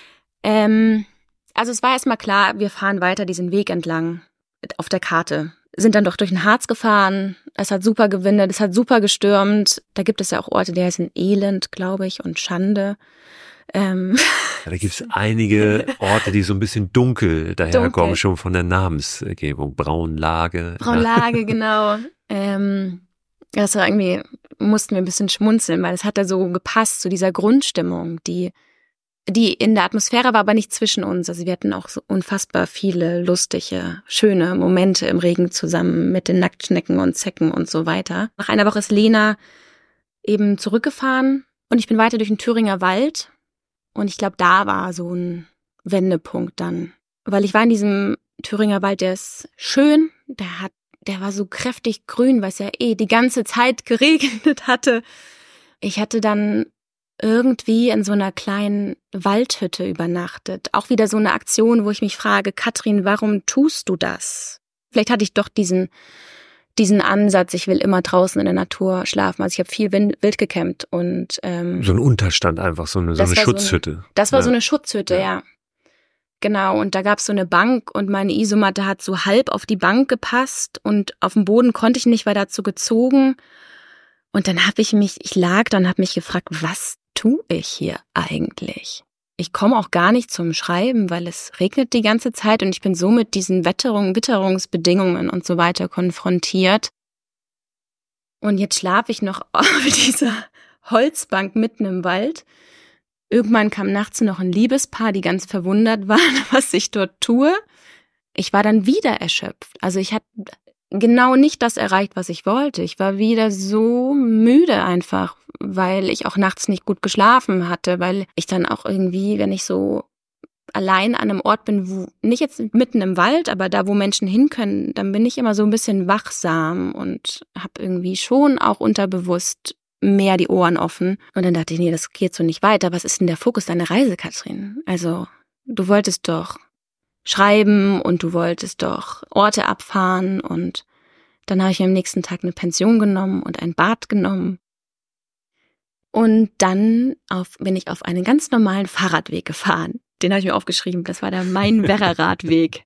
Ähm, also es war erstmal klar, wir fahren weiter diesen Weg entlang auf der Karte. Sind dann doch durch den Harz gefahren. Es hat super gewindet, es hat super gestürmt. Da gibt es ja auch Orte, die heißen Elend, glaube ich, und Schande. Ähm. Ja, da gibt's einige Orte, die so ein bisschen dunkel daherkommen, Dunkel. schon von der Namensgebung. Braunlage. Braunlage, ja. Genau. Ähm, das war irgendwie, mussten wir ein bisschen schmunzeln, weil es hat da so gepasst zu dieser Grundstimmung, die die in der Atmosphäre war, aber nicht zwischen uns. Also wir hatten auch so unfassbar viele lustige, schöne Momente im Regen zusammen mit den Nacktschnecken und Zecken und so weiter. Nach einer Woche ist Lena eben zurückgefahren und ich bin weiter durch den Thüringer Wald. Und ich glaube, da war so ein Wendepunkt dann. Weil ich war in diesem Thüringer Wald, der ist schön, der hat, der war so kräftig grün, weil es ja eh die ganze Zeit geregnet hatte. Ich hatte dann irgendwie in so einer kleinen Waldhütte übernachtet. Auch wieder so eine Aktion, wo ich mich frage, Katrin, warum tust du das? Vielleicht hatte ich doch diesen diesen Ansatz, ich will immer draußen in der Natur schlafen. Also ich habe viel wild gecampt und ähm, so ein Unterstand einfach, so eine, so eine Schutzhütte. So ein, das war ja. so eine Schutzhütte, ja. ja. Genau, und da gab's so eine Bank und meine Isomatte hat so halb auf die Bank gepasst und auf dem Boden konnte ich nicht, war dazu gezogen. Und dann habe ich mich, ich lag da und habe mich gefragt, was tue ich hier eigentlich? Ich komme auch gar nicht zum Schreiben, weil es regnet die ganze Zeit und ich bin so mit diesen Wetterung, Witterungsbedingungen und so weiter konfrontiert. Und jetzt schlafe ich noch auf dieser Holzbank mitten im Wald. Irgendwann kam nachts noch ein Liebespaar, die ganz verwundert waren, was ich dort tue. Ich war dann wieder erschöpft. Also ich hatte genau nicht das erreicht, was ich wollte. Ich war wieder so müde einfach, weil ich auch nachts nicht gut geschlafen hatte, weil ich dann auch irgendwie, wenn ich so allein an einem Ort bin, wo nicht jetzt mitten im Wald, aber da, wo Menschen hin können, dann bin ich immer so ein bisschen wachsam und habe irgendwie schon auch unterbewusst mehr die Ohren offen. Und dann dachte ich, nee, das geht so nicht weiter. Was ist denn der Fokus deiner Reise, Katrin? Also, du wolltest doch schreiben und du wolltest doch Orte abfahren und dann habe ich mir am nächsten Tag eine Pension genommen und ein Bad genommen. Und dann auf, bin ich auf einen ganz normalen Fahrradweg gefahren. Den habe ich mir aufgeschrieben. Das war der Main-Werra-Radweg.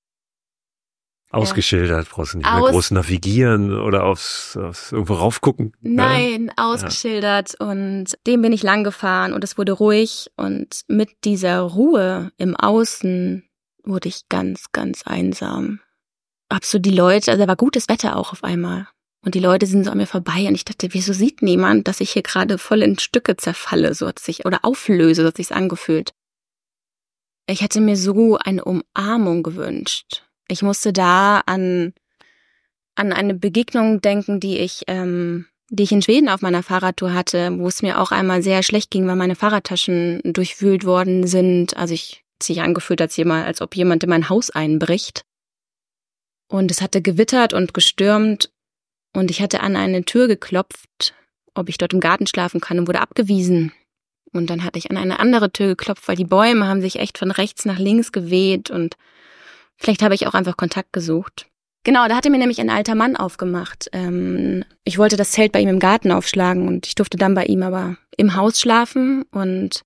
Ausgeschildert, brauchst du nicht mehr Aus- groß navigieren oder aufs, aufs irgendwo raufgucken. Nein, ausgeschildert. Und den bin ich lang gefahren und es wurde ruhig. Und mit dieser Ruhe im Außen wurde ich ganz, ganz einsam. Hab so die Leute, also da war gutes Wetter auch auf einmal. Und die Leute sind so an mir vorbei und ich dachte, wieso sieht niemand, dass ich hier gerade voll in Stücke zerfalle, so hat sich, oder auflöse, so hat sich's angefühlt. Ich hätte mir so eine Umarmung gewünscht. Ich musste da an, an eine Begegnung denken, die ich ähm, die ich in Schweden auf meiner Fahrradtour hatte, wo es mir auch einmal sehr schlecht ging, weil meine Fahrradtaschen durchwühlt worden sind. Also ich sich angefühlt, als jemand, als ob jemand in mein Haus einbricht. Und es hatte gewittert und gestürmt und ich hatte an eine Tür geklopft, ob ich dort im Garten schlafen kann, und wurde abgewiesen. Und dann hatte ich an eine andere Tür geklopft, weil die Bäume haben sich echt von rechts nach links geweht und vielleicht habe ich auch einfach Kontakt gesucht. Genau, da hatte mir nämlich ein alter Mann aufgemacht. Ähm, ich wollte das Zelt bei ihm im Garten aufschlagen und ich durfte dann bei ihm aber im Haus schlafen, und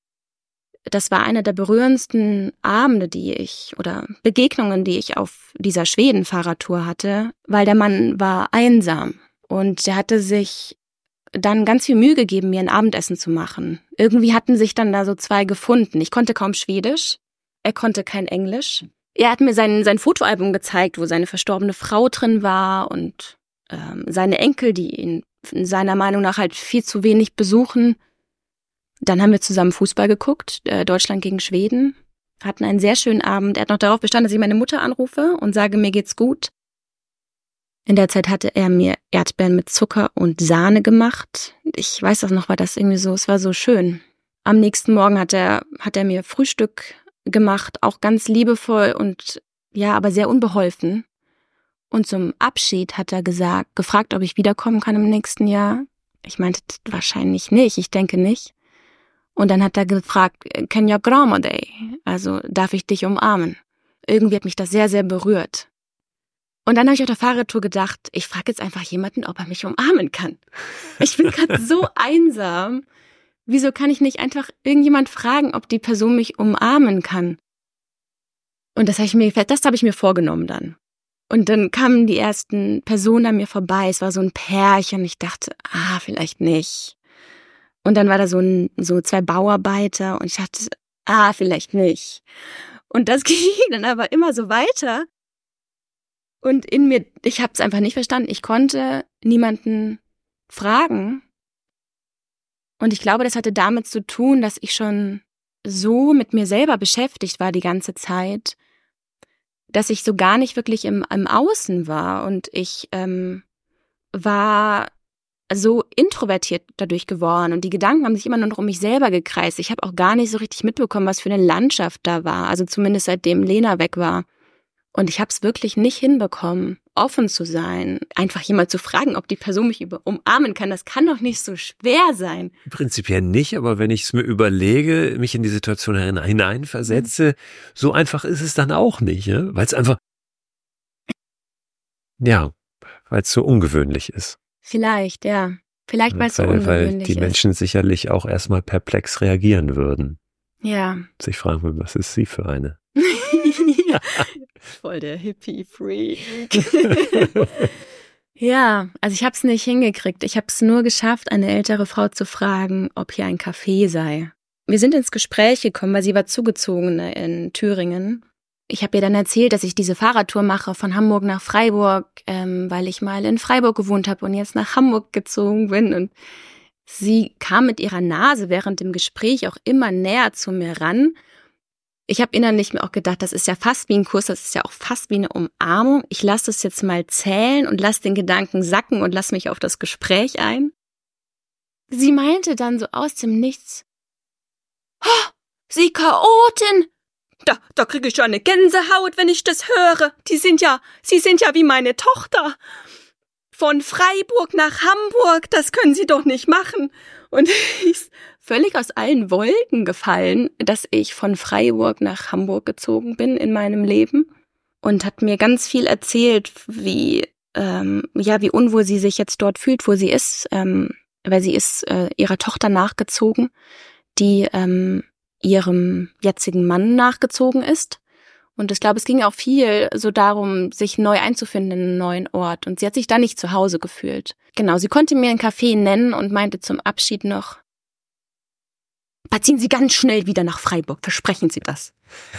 das war einer der berührendsten Abende, die ich, oder Begegnungen, die ich auf dieser Schweden-Fahrradtour hatte, weil der Mann war einsam und der hatte sich dann ganz viel Mühe gegeben, mir ein Abendessen zu machen. Irgendwie hatten sich dann da so zwei gefunden. Ich konnte kaum Schwedisch, er konnte kein Englisch. Er hat mir sein, sein Fotoalbum gezeigt, wo seine verstorbene Frau drin war und ähm, seine Enkel, die ihn seiner Meinung nach halt viel zu wenig besuchen. Dann haben wir zusammen Fußball geguckt, äh, Deutschland gegen Schweden, hatten einen sehr schönen Abend. Er hat noch darauf bestanden, dass ich meine Mutter anrufe und sage, mir geht's gut. In der Zeit hatte er mir Erdbeeren mit Zucker und Sahne gemacht. Ich weiß auch noch, war das irgendwie so, es war so schön. Am nächsten Morgen hat er, hat er mir Frühstück gemacht, auch ganz liebevoll und ja, aber sehr unbeholfen. Und zum Abschied hat er gesagt, gefragt, ob ich wiederkommen kann im nächsten Jahr. Ich meinte, wahrscheinlich nicht, ich denke nicht. Und dann hat er gefragt, can jag krama dig? Also, darf ich dich umarmen? Irgendwie hat mich das sehr, sehr berührt. Und dann habe ich auf der Fahrradtour gedacht, ich frage jetzt einfach jemanden, ob er mich umarmen kann. Ich bin gerade so einsam. Wieso kann ich nicht einfach irgendjemand fragen, ob die Person mich umarmen kann? Und das habe ich mir, das habe ich mir vorgenommen dann. Und dann kamen die ersten Personen an mir vorbei. Es war so ein Pärchen. Ich dachte, ah, vielleicht nicht. Und dann war da so ein, so zwei Bauarbeiter und ich dachte, ah, vielleicht nicht. Und das ging dann aber immer so weiter. Und in mir, ich habe es einfach nicht verstanden. Ich konnte niemanden fragen. Und ich glaube, das hatte damit zu tun, dass ich schon so mit mir selber beschäftigt war die ganze Zeit, dass ich so gar nicht wirklich im, im Außen war. Und ich ähm, war so introvertiert dadurch geworden. Und die Gedanken haben sich immer nur noch um mich selber gekreist. Ich habe auch gar nicht so richtig mitbekommen, was für eine Landschaft da war. Also zumindest seitdem Lena weg war. Und ich habe es wirklich nicht hinbekommen, offen zu sein, einfach jemand zu fragen, ob die Person mich über umarmen kann. Das kann doch nicht so schwer sein. Prinzipiell nicht, aber wenn ich es mir überlege, mich in die Situation hineinversetze, mhm. so einfach ist es dann auch nicht, ne? Weil es einfach, ja, weil es so ungewöhnlich ist. Vielleicht, ja. Vielleicht, weil es so weil, ungewöhnlich weil die ist. Menschen sicherlich auch erstmal perplex reagieren würden. Ja. Sich fragen, was ist sie für eine? Ja. Voll der Hippie-Freak. Ja, also ich habe es nicht hingekriegt. Ich habe es nur geschafft, eine ältere Frau zu fragen, ob hier ein Café sei. Wir sind ins Gespräch gekommen, weil sie war Zugezogene in Thüringen. Ich habe ihr dann erzählt, dass ich diese Fahrradtour mache von Hamburg nach Freiburg, ähm, weil ich mal in Freiburg gewohnt habe und jetzt nach Hamburg gezogen bin. Und sie kam mit ihrer Nase während dem Gespräch auch immer näher zu mir ran. Ich habe innerlich mir auch gedacht, das ist ja fast wie ein Kuss, das ist ja auch fast wie eine Umarmung. Ich lasse das jetzt mal zählen und lasse den Gedanken sacken und lasse mich auf das Gespräch ein. Sie meinte dann so aus dem Nichts, oh, Sie Chaotin! Da, da kriege ich schon eine Gänsehaut, wenn ich das höre. Die sind ja, Sie sind ja wie meine Tochter. Von Freiburg nach Hamburg, das können Sie doch nicht machen. Und ich ist völlig aus allen Wolken gefallen, dass ich von Freiburg nach Hamburg gezogen bin in meinem Leben, und hat mir ganz viel erzählt, wie ähm, ja wie unwohl sie sich jetzt dort fühlt, wo sie ist, ähm, weil sie ist äh, ihrer Tochter nachgezogen, die ähm, ihrem jetzigen Mann nachgezogen ist. Und ich glaube, es ging auch viel so darum, sich neu einzufinden in einen neuen Ort. Und sie hat sich da nicht zu Hause gefühlt. Genau, sie konnte mir ein Café nennen und meinte zum Abschied noch, aber ziehen Sie ganz schnell wieder nach Freiburg, versprechen Sie das.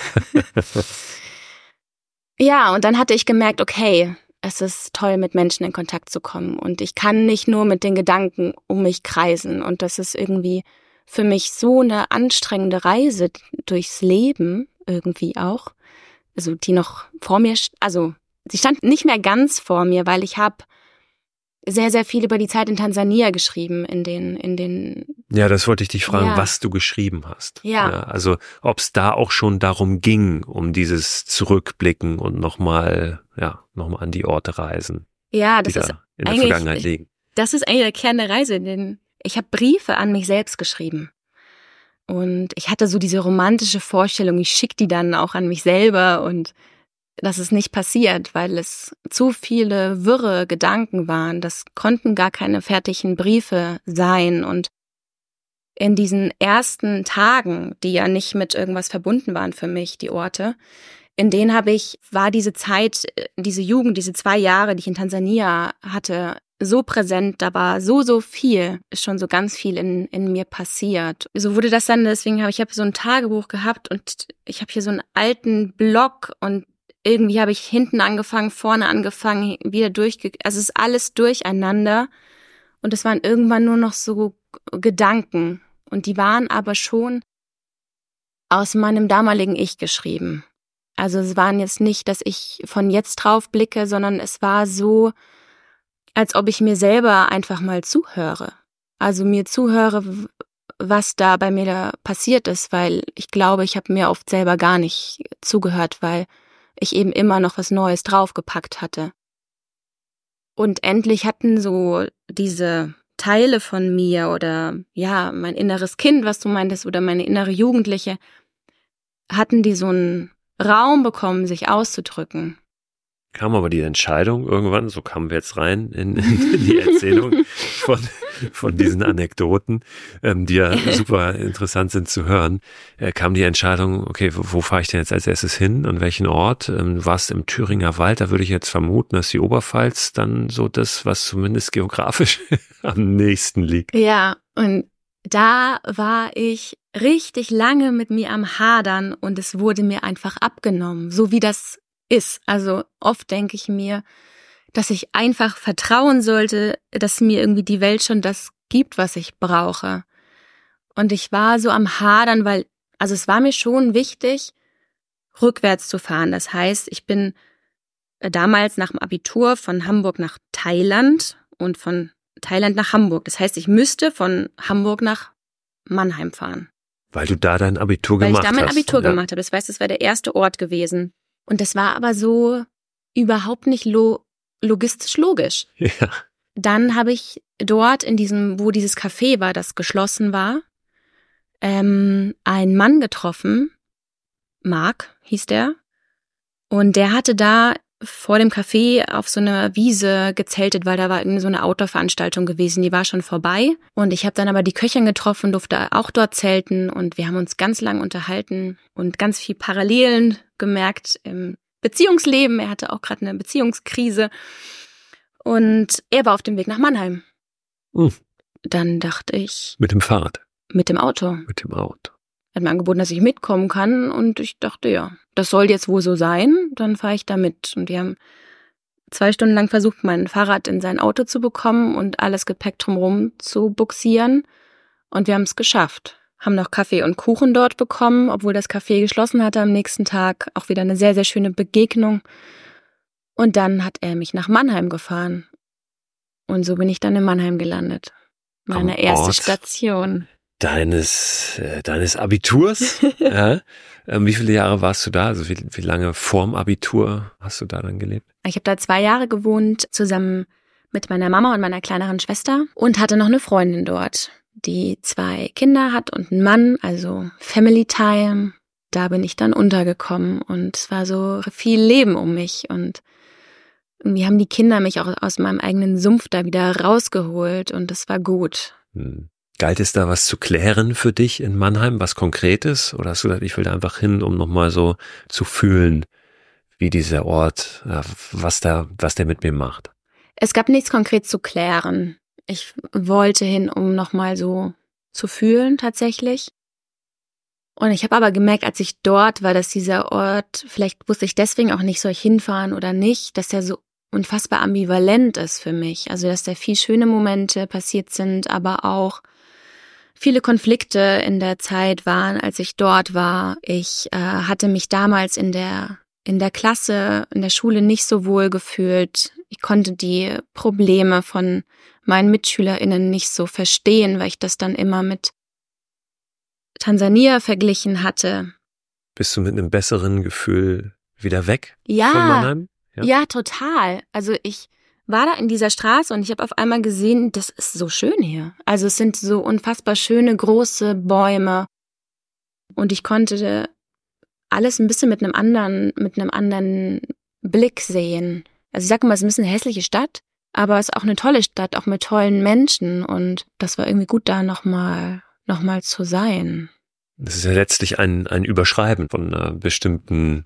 Ja, und dann hatte ich gemerkt, okay, es ist toll, mit Menschen in Kontakt zu kommen. Und ich kann nicht nur mit den Gedanken um mich kreisen. Und das ist irgendwie für mich so eine anstrengende Reise durchs Leben irgendwie auch. Also die noch vor mir, also sie stand nicht mehr ganz vor mir, weil ich habe sehr, sehr viel über die Zeit in Tansania geschrieben, in den, in den. Ja, das wollte ich dich fragen, Ja. was du geschrieben hast. Ja. Ja, also, ob es da auch schon darum ging, um dieses Zurückblicken und nochmal, ja, nochmal an die Orte reisen, Ja, die das ist da in der eigentlich- Vergangenheit liegen. Das ist eigentlich der Kern der Reise, denn ich habe Briefe an mich selbst geschrieben. Und ich hatte so diese romantische Vorstellung, ich schicke die dann auch an mich selber und das ist nicht passiert, weil es zu viele wirre Gedanken waren. Das konnten gar keine fertigen Briefe sein. Und in diesen ersten Tagen, die ja nicht mit irgendwas verbunden waren für mich, die Orte, in denen habe ich, war diese Zeit, diese Jugend, diese zwei Jahre, die ich in Tansania hatte, so präsent, da war so, so viel, ist schon so ganz viel in, in mir passiert. So wurde das dann, deswegen habe ich habe so ein Tagebuch gehabt und ich habe hier so einen alten Block und irgendwie habe ich hinten angefangen, vorne angefangen, wieder durchge... Also es ist alles durcheinander und es waren irgendwann nur noch so Gedanken und die waren aber schon aus meinem damaligen Ich geschrieben. Also es waren jetzt nicht, dass ich von jetzt drauf blicke, sondern es war so, als ob ich mir selber einfach mal zuhöre. Also mir zuhöre, was da bei mir da passiert ist, weil ich glaube, ich habe mir oft selber gar nicht zugehört, weil ich eben immer noch was Neues draufgepackt hatte. Und endlich hatten so diese Teile von mir oder ja, mein inneres Kind, was du meintest, oder meine innere Jugendliche, hatten die so einen Raum bekommen, sich auszudrücken. Kam aber die Entscheidung irgendwann, so kamen wir jetzt rein in, in die Erzählung von, von diesen Anekdoten, ähm, die ja super interessant sind zu hören, äh, kam die Entscheidung, okay, wo, wo fahre ich denn jetzt als erstes hin, an welchen Ort? Ähm, du warst im Thüringer Wald, da würde ich jetzt vermuten, dass die Oberpfalz dann so das, was zumindest geografisch am nächsten liegt. Ja, und da war ich richtig lange mit mir am Hadern und es wurde mir einfach abgenommen, so wie das ist. Also oft denke ich mir, dass ich einfach vertrauen sollte, dass mir irgendwie die Welt schon das gibt, was ich brauche. Und ich war so am Hadern, weil, also es war mir schon wichtig, rückwärts zu fahren. Das heißt, ich bin damals nach dem Abitur von Hamburg nach Thailand und von Thailand nach Hamburg. Das heißt, ich müsste von Hamburg nach Mannheim fahren. Weil du da dein Abitur Weil gemacht hast. ich da mein Abitur ja. gemacht habe. Das heißt, das war der erste Ort gewesen. Und das war aber so überhaupt nicht lo- logistisch logisch. Ja. Dann habe ich dort in diesem, wo dieses Café war, das geschlossen war, ähm, einen Mann getroffen, Marc hieß der, und der hatte da vor dem Café auf so einer Wiese gezeltet, weil da war irgendwie so eine Outdoor-Veranstaltung gewesen, die war schon vorbei. Und ich habe dann aber die Köchin getroffen, durfte auch dort zelten und wir haben uns ganz lang unterhalten und ganz viel Parallelen gemerkt im Beziehungsleben. Er hatte auch gerade eine Beziehungskrise und er war auf dem Weg nach Mannheim. Hm. Dann dachte ich, Mit dem Fahrrad, mit dem Auto. mit dem Auto. Er hat mir angeboten, dass ich mitkommen kann und ich dachte, ja, das soll jetzt wohl so sein, dann fahre ich da mit. Und wir haben zwei Stunden lang versucht, mein Fahrrad in sein Auto zu bekommen und alles Gepäck drumherum zu buxieren und wir haben es geschafft. Haben noch Kaffee und Kuchen dort bekommen, obwohl das Café geschlossen hatte am nächsten Tag. Auch wieder eine sehr, sehr schöne Begegnung. Und dann hat er mich nach Mannheim gefahren. Und so bin ich dann in Mannheim gelandet. Meine Am erste Ort Station. Deines, äh, deines Abiturs. ja. ähm, wie viele Jahre warst du da? Also wie, wie lange vorm Abitur hast du da dann gelebt? Ich habe da zwei Jahre gewohnt, zusammen mit meiner Mama und meiner kleineren Schwester und hatte noch eine Freundin dort, die zwei Kinder hat und einen Mann, also Family Time. Da bin ich dann untergekommen und es war so viel Leben um mich und irgendwie haben die Kinder mich auch aus meinem eigenen Sumpf da wieder rausgeholt und das war gut. Hm. Galt es da was zu klären für dich in Mannheim, was Konkretes? Oder hast du gesagt, ich will da einfach hin, um nochmal so zu fühlen, wie dieser Ort, ja, was da, was der mit mir macht? Es gab nichts konkret zu klären. Ich wollte hin, um nochmal so zu fühlen tatsächlich. Und ich habe aber gemerkt, als ich dort war, dass dieser Ort, vielleicht wusste ich deswegen auch nicht, soll ich hinfahren oder nicht, dass der so unfassbar ambivalent ist für mich. Also dass da viel schöne Momente passiert sind, aber auch viele Konflikte in der Zeit waren, als ich dort war. Ich äh, hatte mich damals in der in der Klasse, in der Schule nicht so wohl gefühlt. Ich konnte die Probleme von meinen MitschülerInnen nicht so verstehen, weil ich das dann immer mit Tansania verglichen hatte. Bist du mit einem besseren Gefühl wieder weg Ja, von Mannheim? ja, ja, total. Also ich war da in dieser Straße und ich habe auf einmal gesehen, das ist so schön hier. Also es sind so unfassbar schöne, große Bäume. Und ich konnte alles ein bisschen mit einem anderen, mit einem anderen Blick sehen. Also ich sage immer, es ist ein bisschen eine hässliche Stadt, aber es ist auch eine tolle Stadt, auch mit tollen Menschen. Und das war irgendwie gut, da nochmal noch mal zu sein. Das ist ja letztlich ein, ein Überschreiben von einer bestimmten,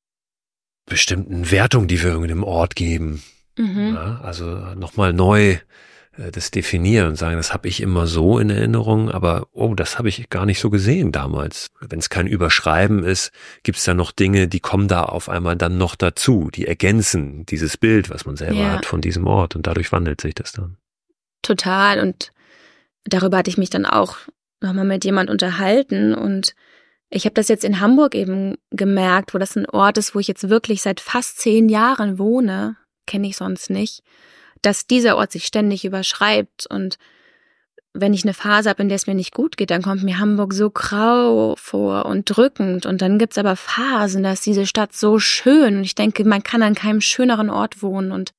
bestimmten Wertung, die wir irgendeinem Ort geben. Mhm. Ja, also nochmal neu äh, das definieren und sagen, das habe ich immer so in Erinnerung, aber oh, das habe ich gar nicht so gesehen damals. Wenn es kein Überschreiben ist, gibt es da noch Dinge, die kommen da auf einmal dann noch dazu, die ergänzen dieses Bild, was man selber Ja. hat von diesem Ort und dadurch wandelt sich das dann. Total. Und darüber hatte ich mich dann auch nochmal mit jemand unterhalten. Und ich habe das jetzt in Hamburg eben gemerkt, wo das ein Ort ist, wo ich jetzt wirklich seit fast zehn Jahren wohne, kenne ich sonst nicht, dass dieser Ort sich ständig überschreibt. Und wenn ich eine Phase habe, in der es mir nicht gut geht, dann kommt mir Hamburg so grau vor und drückend. Und dann gibt's aber Phasen, da ist diese Stadt so schön. Und ich denke, man kann an keinem schöneren Ort wohnen. Und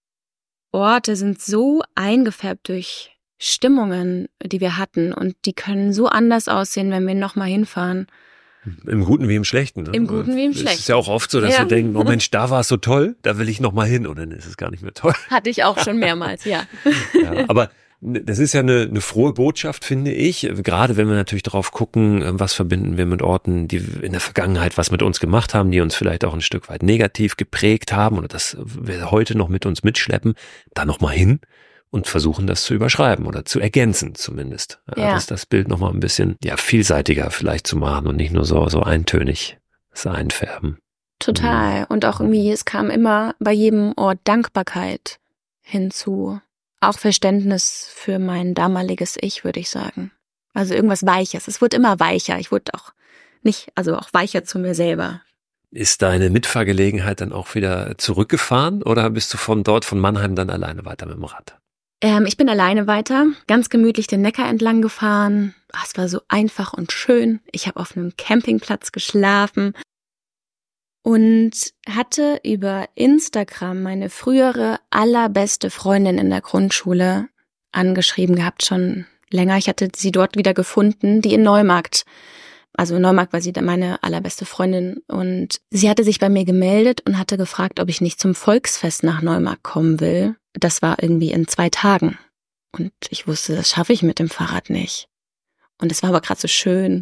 Orte sind so eingefärbt durch Stimmungen, die wir hatten. Und die können so anders aussehen, wenn wir nochmal hinfahren. Im Guten wie im Schlechten. Ne? Im Guten wie im Es Schlechten. ist ja auch oft so, dass Ja. wir denken, oh Mensch, da war es so toll, da will ich noch mal hin und dann ist es gar nicht mehr toll. Hatte ich auch schon mehrmals, ja. Ja, aber das ist ja eine, eine frohe Botschaft, finde ich. Gerade wenn wir natürlich darauf gucken, was verbinden wir mit Orten, die in der Vergangenheit was mit uns gemacht haben, die uns vielleicht auch ein Stück weit negativ geprägt haben oder das wir heute noch mit uns mitschleppen, da noch mal hin und versuchen, das zu überschreiben oder zu ergänzen zumindest. Ja, Ja. Das, das Bild noch mal ein bisschen ja vielseitiger vielleicht zu machen und nicht nur so so eintönig das einfärben. Total. Und auch irgendwie, es kam immer bei jedem Ort Dankbarkeit hinzu. Auch Verständnis für mein damaliges Ich, würde ich sagen. Also irgendwas Weiches. Es wurde immer weicher. Ich wurde auch nicht, also auch weicher zu mir selber. Ist deine Mitfahrgelegenheit dann auch wieder zurückgefahren oder bist du von dort, von Mannheim, dann alleine weiter mit dem Rad? Ähm, ich bin alleine weiter, ganz gemütlich den Neckar entlang gefahren. Ach, es war so einfach und schön. Ich habe auf einem Campingplatz geschlafen und hatte über Instagram meine frühere allerbeste Freundin in der Grundschule angeschrieben gehabt, schon länger. Ich hatte sie dort wieder gefunden, die in Neumarkt. Also in Neumarkt war sie dann meine allerbeste Freundin und sie hatte sich bei mir gemeldet und hatte gefragt, ob ich nicht zum Volksfest nach Neumarkt kommen will. Das war irgendwie in zwei Tagen und ich wusste, das schaffe ich mit dem Fahrrad nicht. Und es war aber gerade so schön.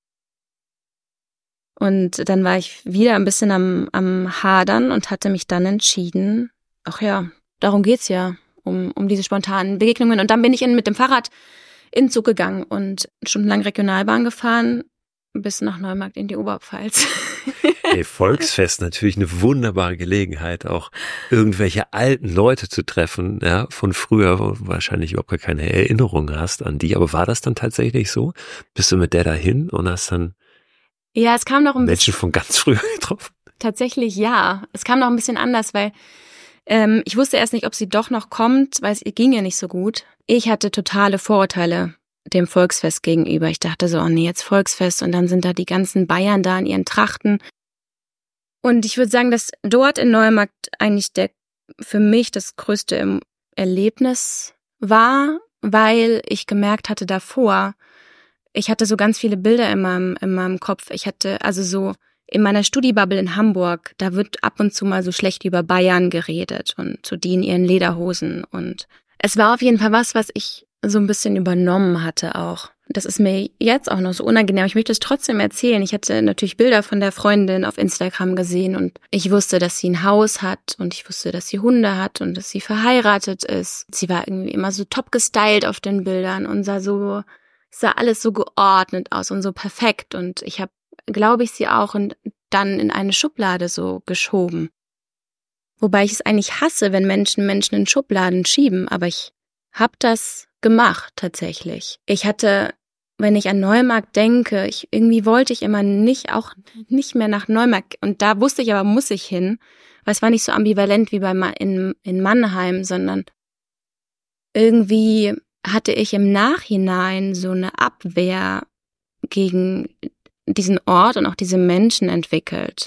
Und dann war ich wieder ein bisschen am, am Hadern und hatte mich dann entschieden, ach ja, darum geht's ja, um, um diese spontanen Begegnungen. Und dann bin ich in, mit dem Fahrrad in den Zug gegangen und stundenlang Regionalbahn gefahren, bis nach Neumarkt in die Oberpfalz. Hey, Volksfest, natürlich eine wunderbare Gelegenheit, auch irgendwelche alten Leute zu treffen, ja, von früher, wo du wahrscheinlich überhaupt gar keine Erinnerung hast an die. Aber war das dann tatsächlich so? Bist du mit der dahin und hast dann Ja, es kam noch ein Menschen bisschen, von ganz früher getroffen? tatsächlich ja. Es kam noch ein bisschen anders, weil ähm, ich wusste erst nicht, ob sie doch noch kommt, weil es ihr ging ja nicht so gut. Ich hatte totale Vorurteile dem Volksfest gegenüber. Ich dachte so, oh nee, jetzt Volksfest und dann sind da die ganzen Bayern da in ihren Trachten. Und ich würde sagen, dass dort in Neumarkt eigentlich der für mich das größte Erlebnis war, weil ich gemerkt hatte davor, ich hatte so ganz viele Bilder in meinem, in meinem Kopf. Ich hatte also so in meiner Studiebubble in Hamburg, da wird ab und zu mal so schlecht über Bayern geredet und so die in ihren Lederhosen. Und es war auf jeden Fall was, was ich so ein bisschen übernommen hatte auch. Das ist mir jetzt auch noch so unangenehm. Ich möchte es trotzdem erzählen. Ich hatte natürlich Bilder von der Freundin auf Instagram gesehen und ich wusste, dass sie ein Haus hat und ich wusste, dass sie Hunde hat und dass sie verheiratet ist. Sie war irgendwie immer so top gestylt auf den Bildern und sah so, sah alles so geordnet aus und so perfekt. Und ich habe, glaube ich, sie auch in, dann in eine Schublade so geschoben. Wobei ich es eigentlich hasse, wenn Menschen Menschen in Schubladen schieben, aber ich habe das gemacht tatsächlich. Ich hatte, wenn ich an Neumarkt denke, ich irgendwie wollte ich immer nicht auch nicht mehr nach Neumarkt und da wusste ich aber, muss ich hin, Aber es war nicht so ambivalent wie bei Ma- in, in Mannheim, sondern irgendwie hatte ich im Nachhinein so eine Abwehr gegen diesen Ort und auch diese Menschen entwickelt,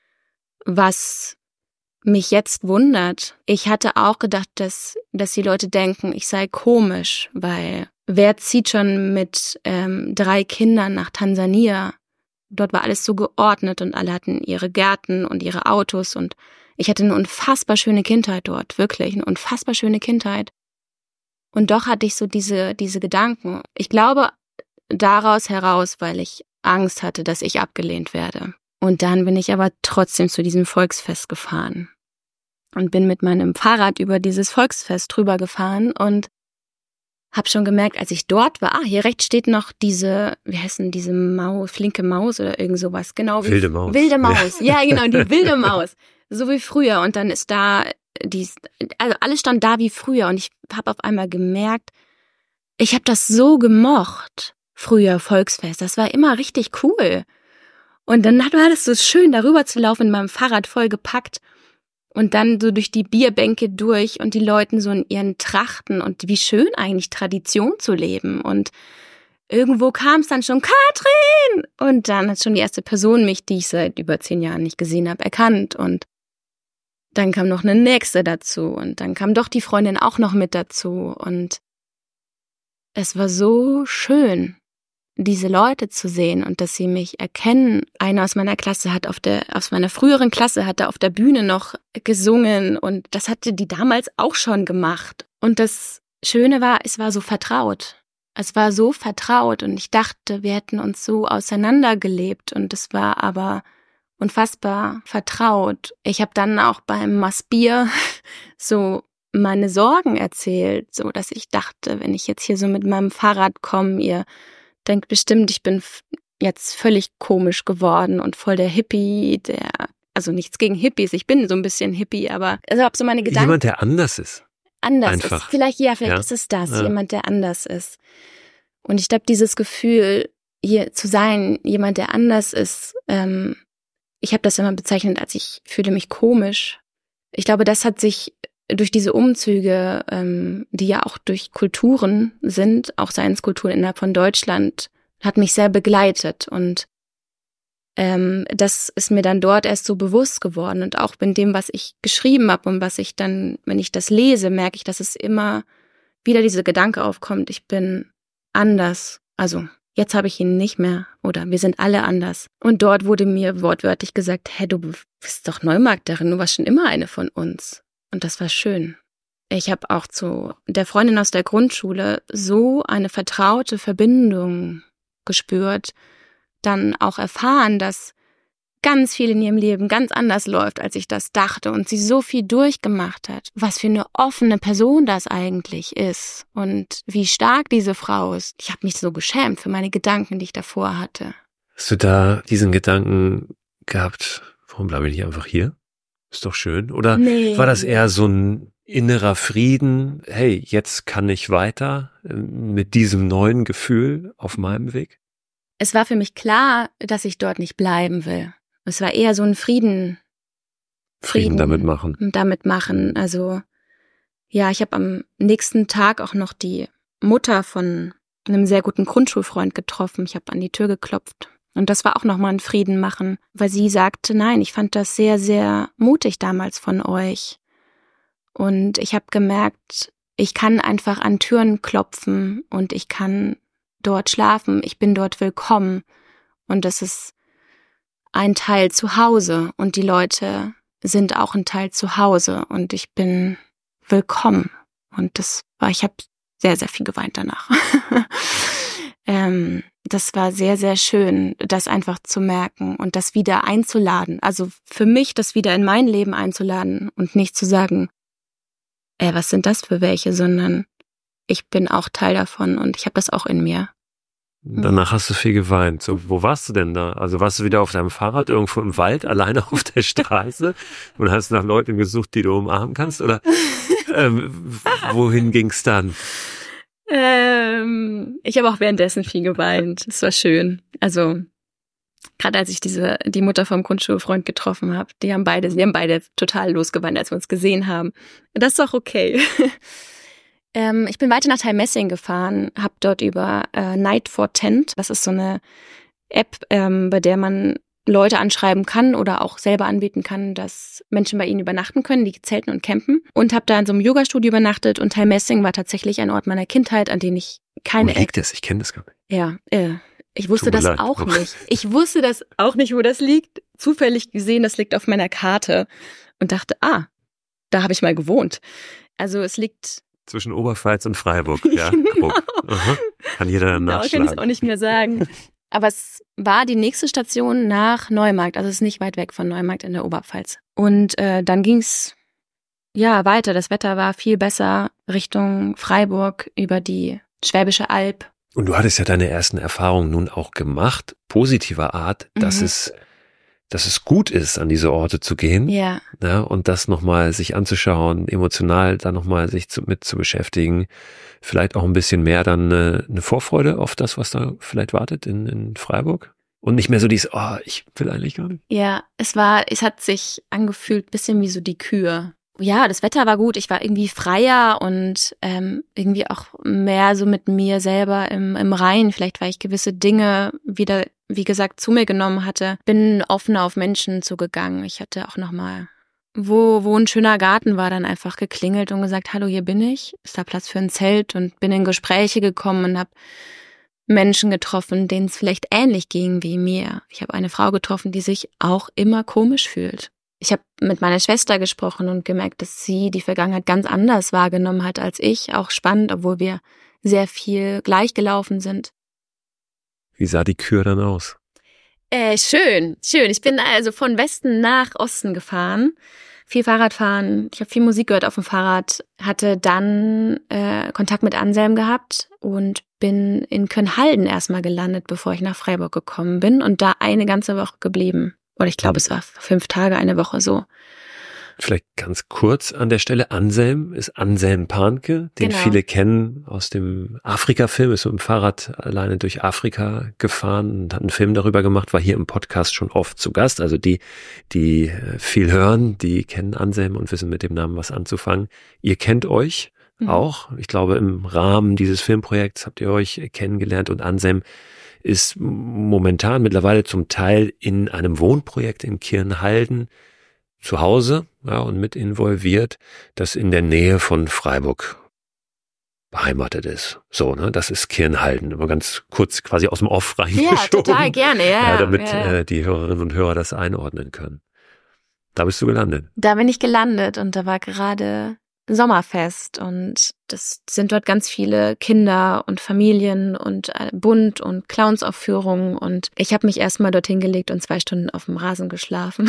was mich jetzt wundert. Ich hatte auch gedacht, dass, dass die Leute denken, ich sei komisch, weil wer zieht schon mit ähm, drei Kindern nach Tansania? Dort war alles so geordnet und alle hatten ihre Gärten und ihre Autos und ich hatte eine unfassbar schöne Kindheit dort, wirklich eine unfassbar schöne Kindheit. Und doch hatte ich so diese, diese Gedanken. Ich glaube, daraus heraus, weil ich Angst hatte, dass ich abgelehnt werde. Und dann bin ich aber trotzdem zu diesem Volksfest gefahren und bin mit meinem Fahrrad über dieses Volksfest drüber gefahren und habe schon gemerkt, als ich dort war, ah, hier rechts steht noch diese, wie heißt denn diese Maus, flinke Maus oder irgend sowas, genau wie Wilde Maus. Wilde Maus, ja, ja genau, die wilde Maus, so wie früher. Und dann ist da die, also alles stand da wie früher und ich habe auf einmal gemerkt, ich habe das so gemocht, früher Volksfest, das war immer richtig cool. Und dann war das so schön, darüber zu laufen, in meinem Fahrrad voll gepackt und dann so durch die Bierbänke durch und die Leute so in ihren Trachten und wie schön eigentlich Tradition zu leben. Und irgendwo kam es dann schon, Katrin! Und dann hat schon die erste Person mich, die ich seit über zehn Jahren nicht gesehen habe, erkannt. Und dann kam noch eine nächste dazu und dann kam doch die Freundin auch noch mit dazu. Und es war so schön, diese Leute zu sehen und dass sie mich erkennen. Einer aus meiner Klasse hat auf der, aus meiner früheren Klasse hat er auf der Bühne noch gesungen und das hatte die damals auch schon gemacht. Und das Schöne war, es war so vertraut. Es war so vertraut und ich dachte, wir hätten uns so auseinandergelebt und es war aber unfassbar vertraut. Ich habe dann auch beim Maßbier so meine Sorgen erzählt, so dass ich dachte, wenn ich jetzt hier so mit meinem Fahrrad komme, ihr denkt bestimmt, ich bin jetzt völlig komisch geworden und voll der Hippie, der, also nichts gegen Hippies, ich bin so ein bisschen Hippie, aber also hab so meine Gedanken. Jemand, der anders ist. Anders Einfach. ist. Vielleicht, ja, vielleicht Ja. ist es das, Ja. jemand, der anders ist. Und ich glaube, dieses Gefühl, hier zu sein, jemand, der anders ist, ähm, ich habe das immer bezeichnet, als ich fühle mich komisch. Ich glaube, das hat sich durch diese Umzüge, ähm, die ja auch durch Kulturen sind, auch Seinskulturen innerhalb von Deutschland, hat mich sehr begleitet. Und ähm, das ist mir dann dort erst so bewusst geworden. Und auch in dem, was ich geschrieben habe und was ich dann, wenn ich das lese, merke ich, dass es immer wieder dieser Gedanke aufkommt, ich bin anders. Also jetzt habe ich ihn nicht mehr oder wir sind alle anders. Und dort wurde mir wortwörtlich gesagt, hä, du bist doch Neumarkterin, du warst schon immer eine von uns. Und das war schön. Ich habe auch zu der Freundin aus der Grundschule so eine vertraute Verbindung gespürt, dann auch erfahren, dass ganz viel in ihrem Leben ganz anders läuft, als ich das dachte und sie so viel durchgemacht hat. Was für eine offene Person das eigentlich ist und wie stark diese Frau ist. Ich habe mich so geschämt für meine Gedanken, die ich davor hatte. Hast du da diesen Gedanken gehabt, warum bleibe ich nicht einfach hier? Ist doch schön. Oder Nee. war das eher so ein innerer Frieden? Hey, jetzt kann ich weiter äh, mit diesem neuen Gefühl auf meinem Weg? Es war für mich klar, dass ich dort nicht bleiben will. Es war eher so ein Frieden. Frieden damit machen. Damit machen. Also ja, ich habe am nächsten Tag auch noch die Mutter von einem sehr guten Grundschulfreund getroffen. Ich habe an die Tür geklopft. Und das war auch nochmal ein Frieden machen, weil sie sagte, nein, ich fand das sehr, sehr mutig damals von euch. Und ich habe gemerkt, ich kann einfach an Türen klopfen und ich kann dort schlafen. Ich bin dort willkommen. Und das ist ein Teil zu Hause. Und die Leute sind auch ein Teil zu Hause. Und ich bin willkommen. Und das war, ich habe sehr, sehr viel geweint danach. ähm, das war sehr, sehr schön, das einfach zu merken und das wieder einzuladen. Also für mich, das wieder in mein Leben einzuladen und nicht zu sagen, äh, was sind das für welche, sondern ich bin auch Teil davon und ich habe das auch in mir. Danach hast du viel geweint. So, wo warst du denn da? Also warst du wieder auf deinem Fahrrad irgendwo im Wald, alleine auf der Straße und hast nach Leuten gesucht, die du umarmen kannst? Oder ähm, wohin ging's dann? Ähm, ich habe auch währenddessen viel geweint. Es war schön. Also Gerade als ich diese die Mutter vom Grundschulfreund getroffen habe, die haben beide, die haben beide total losgeweint, als wir uns gesehen haben. Das ist doch okay. ähm, ich bin weiter nach Thalmessing gefahren, habe dort über äh, Night for Tent, das ist so eine App, ähm, bei der man Leute anschreiben kann oder auch selber anbieten kann, dass Menschen bei ihnen übernachten können, die zelten und campen. Und habe da in so einem Yogastudio übernachtet und Thalmessing war tatsächlich ein Ort meiner Kindheit, an den ich keine... Wo liegt das? Ich kenne das gar nicht. Ja, äh, ich wusste das leid. auch nicht. Ich wusste das auch nicht, wo das liegt. Zufällig gesehen, das liegt auf meiner Karte und dachte, ah, da habe ich mal gewohnt. Also es liegt... Zwischen Oberpfalz und Freiburg, ja. Genau. Aha. Kann jeder Genau, nachschlagen. kann ich es auch nicht mehr sagen. Aber es war die nächste Station nach Neumarkt, also es ist nicht weit weg von Neumarkt in der Oberpfalz. Und äh, dann ging's ja weiter. Das Wetter war viel besser Richtung Freiburg über die Schwäbische Alb. Und du hattest ja deine ersten Erfahrungen nun auch gemacht, positiver Art, dass Mhm. es, dass es gut ist, an diese Orte zu gehen. Ja, Ja, und das nochmal sich anzuschauen, emotional da nochmal sich zu, mit zu beschäftigen. Vielleicht auch ein bisschen mehr dann eine, eine Vorfreude auf das, was da vielleicht wartet in, in Freiburg. Und nicht mehr so dieses, oh, ich will eigentlich gar nicht. ja, es war, es hat sich angefühlt bisschen wie so die Kühe. Ja, das Wetter war gut, ich war irgendwie freier und ähm, irgendwie auch mehr so mit mir selber im, im Reinen. Vielleicht, weil ich gewisse Dinge wieder, wie gesagt, zu mir genommen hatte. Bin offener auf Menschen zugegangen. Ich hatte auch nochmal, wo, wo ein schöner Garten war, dann einfach geklingelt und gesagt, hallo, hier bin ich. Ist da Platz für ein Zelt? Und bin in Gespräche gekommen und habe Menschen getroffen, denen es vielleicht ähnlich ging wie mir. Ich habe eine Frau getroffen, die sich auch immer komisch fühlt. Ich habe mit meiner Schwester gesprochen und gemerkt, dass sie die Vergangenheit ganz anders wahrgenommen hat als ich. Auch spannend, obwohl wir sehr viel gleich gelaufen sind. Wie sah die Kür dann aus? Äh, schön, schön. Ich bin also von Westen nach Osten gefahren. Viel Fahrradfahren. Ich habe viel Musik gehört auf dem Fahrrad. Hatte dann äh, Kontakt mit Anselm gehabt und bin in Köln-Halden erstmal gelandet, bevor ich nach Freiburg gekommen bin und da eine ganze Woche geblieben. Oder ich glaube, es war fünf Tage, eine Woche so. Vielleicht ganz kurz an der Stelle, Anselm ist Anselm Pahnke, den Genau. viele kennen aus dem Afrika-Film, ist so im Fahrrad alleine durch Afrika gefahren und hat einen Film darüber gemacht, war hier im Podcast schon oft zu Gast. Also die, die viel hören, die kennen Anselm und wissen mit dem Namen was anzufangen. Ihr kennt euch Mhm. auch. Ich glaube, im Rahmen dieses Filmprojekts habt ihr euch kennengelernt und Anselm ist momentan mittlerweile zum Teil in einem Wohnprojekt in Kirnhalden zu Hause, ja, und mit involviert, das in der Nähe von Freiburg beheimatet ist. So, ne, das ist Kirnhalden. Immer ganz kurz quasi aus dem Off reingeschoben. Ja, total gerne, ja. Ja, damit ja. Äh, die Hörerinnen und Hörer das einordnen können. Da bist du gelandet. Da bin ich gelandet und da war gerade Sommerfest und das sind dort ganz viele Kinder und Familien und äh, bunt und Clownsaufführungen und ich habe mich erstmal dorthin gelegt und zwei Stunden auf dem Rasen geschlafen.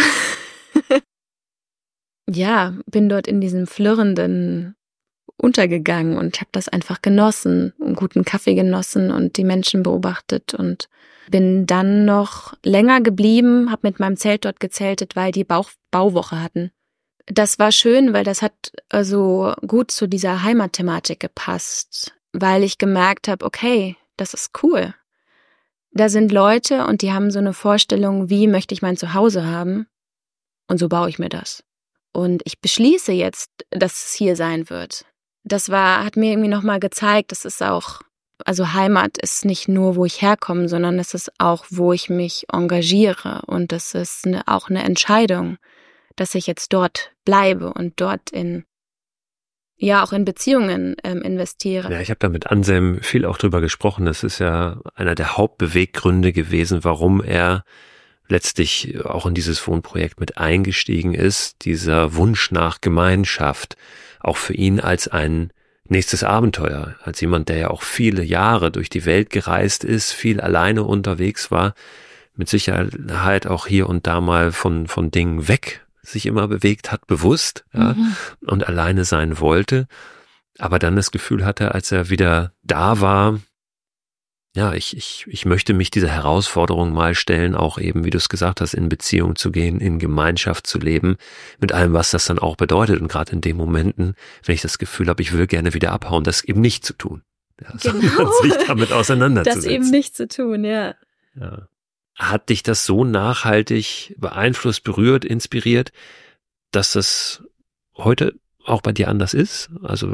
Ja, bin dort in diesem Flirrenden untergegangen und habe das einfach genossen, einen guten Kaffee genossen und die Menschen beobachtet und bin dann noch länger geblieben, habe mit meinem Zelt dort gezeltet, weil die Bauch- Bauwoche hatten. Das war schön, weil das hat also gut zu dieser Heimatthematik gepasst, weil ich gemerkt habe, okay, das ist cool. Da sind Leute und die haben so eine Vorstellung, wie möchte ich mein Zuhause haben und so baue ich mir das. Und ich beschließe jetzt, dass es hier sein wird. Das war, hat mir irgendwie nochmal gezeigt, dass es auch, also Heimat ist nicht nur, wo ich herkomme, sondern es ist auch, wo ich mich engagiere und das ist eine, auch eine Entscheidung, dass ich jetzt dort bleibe und dort in, ja, auch in Beziehungen ähm, investiere. Ja, ich habe da mit Anselm viel auch drüber gesprochen. Das ist ja einer der Hauptbeweggründe gewesen, warum er letztlich auch in dieses Wohnprojekt mit eingestiegen ist. Dieser Wunsch nach Gemeinschaft, auch für ihn als ein nächstes Abenteuer, als jemand, der ja auch viele Jahre durch die Welt gereist ist, viel alleine unterwegs war, mit Sicherheit auch hier und da mal von, von Dingen weg sich immer bewegt hat, bewusst, ja, Mhm. und alleine sein wollte, aber dann das Gefühl hatte, als er wieder da war, ja, ich, ich, ich möchte mich dieser Herausforderung mal stellen, auch eben, wie du es gesagt hast, in Beziehung zu gehen, in Gemeinschaft zu leben, mit allem, was das dann auch bedeutet. Und gerade in den Momenten, wenn ich das Gefühl habe, ich will gerne wieder abhauen, das eben nicht zu tun. Ja, Genau. sondern sich damit Das auseinanderzusetzen. eben nicht zu tun, ja. Ja. hat dich das so nachhaltig beeinflusst, berührt, inspiriert, dass das heute auch bei dir anders ist? Also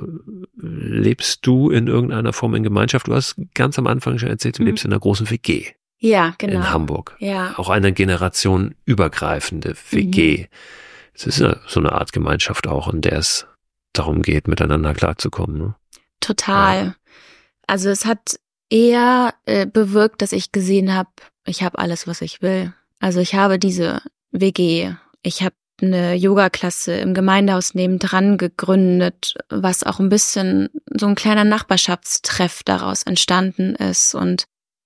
lebst du in irgendeiner Form in Gemeinschaft? Du hast ganz am Anfang schon erzählt, du Mhm. lebst in einer großen W G Ja, genau. in Hamburg. Ja. Auch eine generationenübergreifende W G. Es ist ja so eine Art Gemeinschaft auch, in der es darum geht, miteinander klarzukommen. Ne? Total. Also es hat eher äh, bewirkt, dass ich gesehen habe, ich habe alles, was ich will. Also ich habe diese W G. Ich habe eine Yoga-Klasse im Gemeindehaus nebendran gegründet, was auch ein bisschen so ein kleiner Nachbarschaftstreff daraus entstanden ist. Und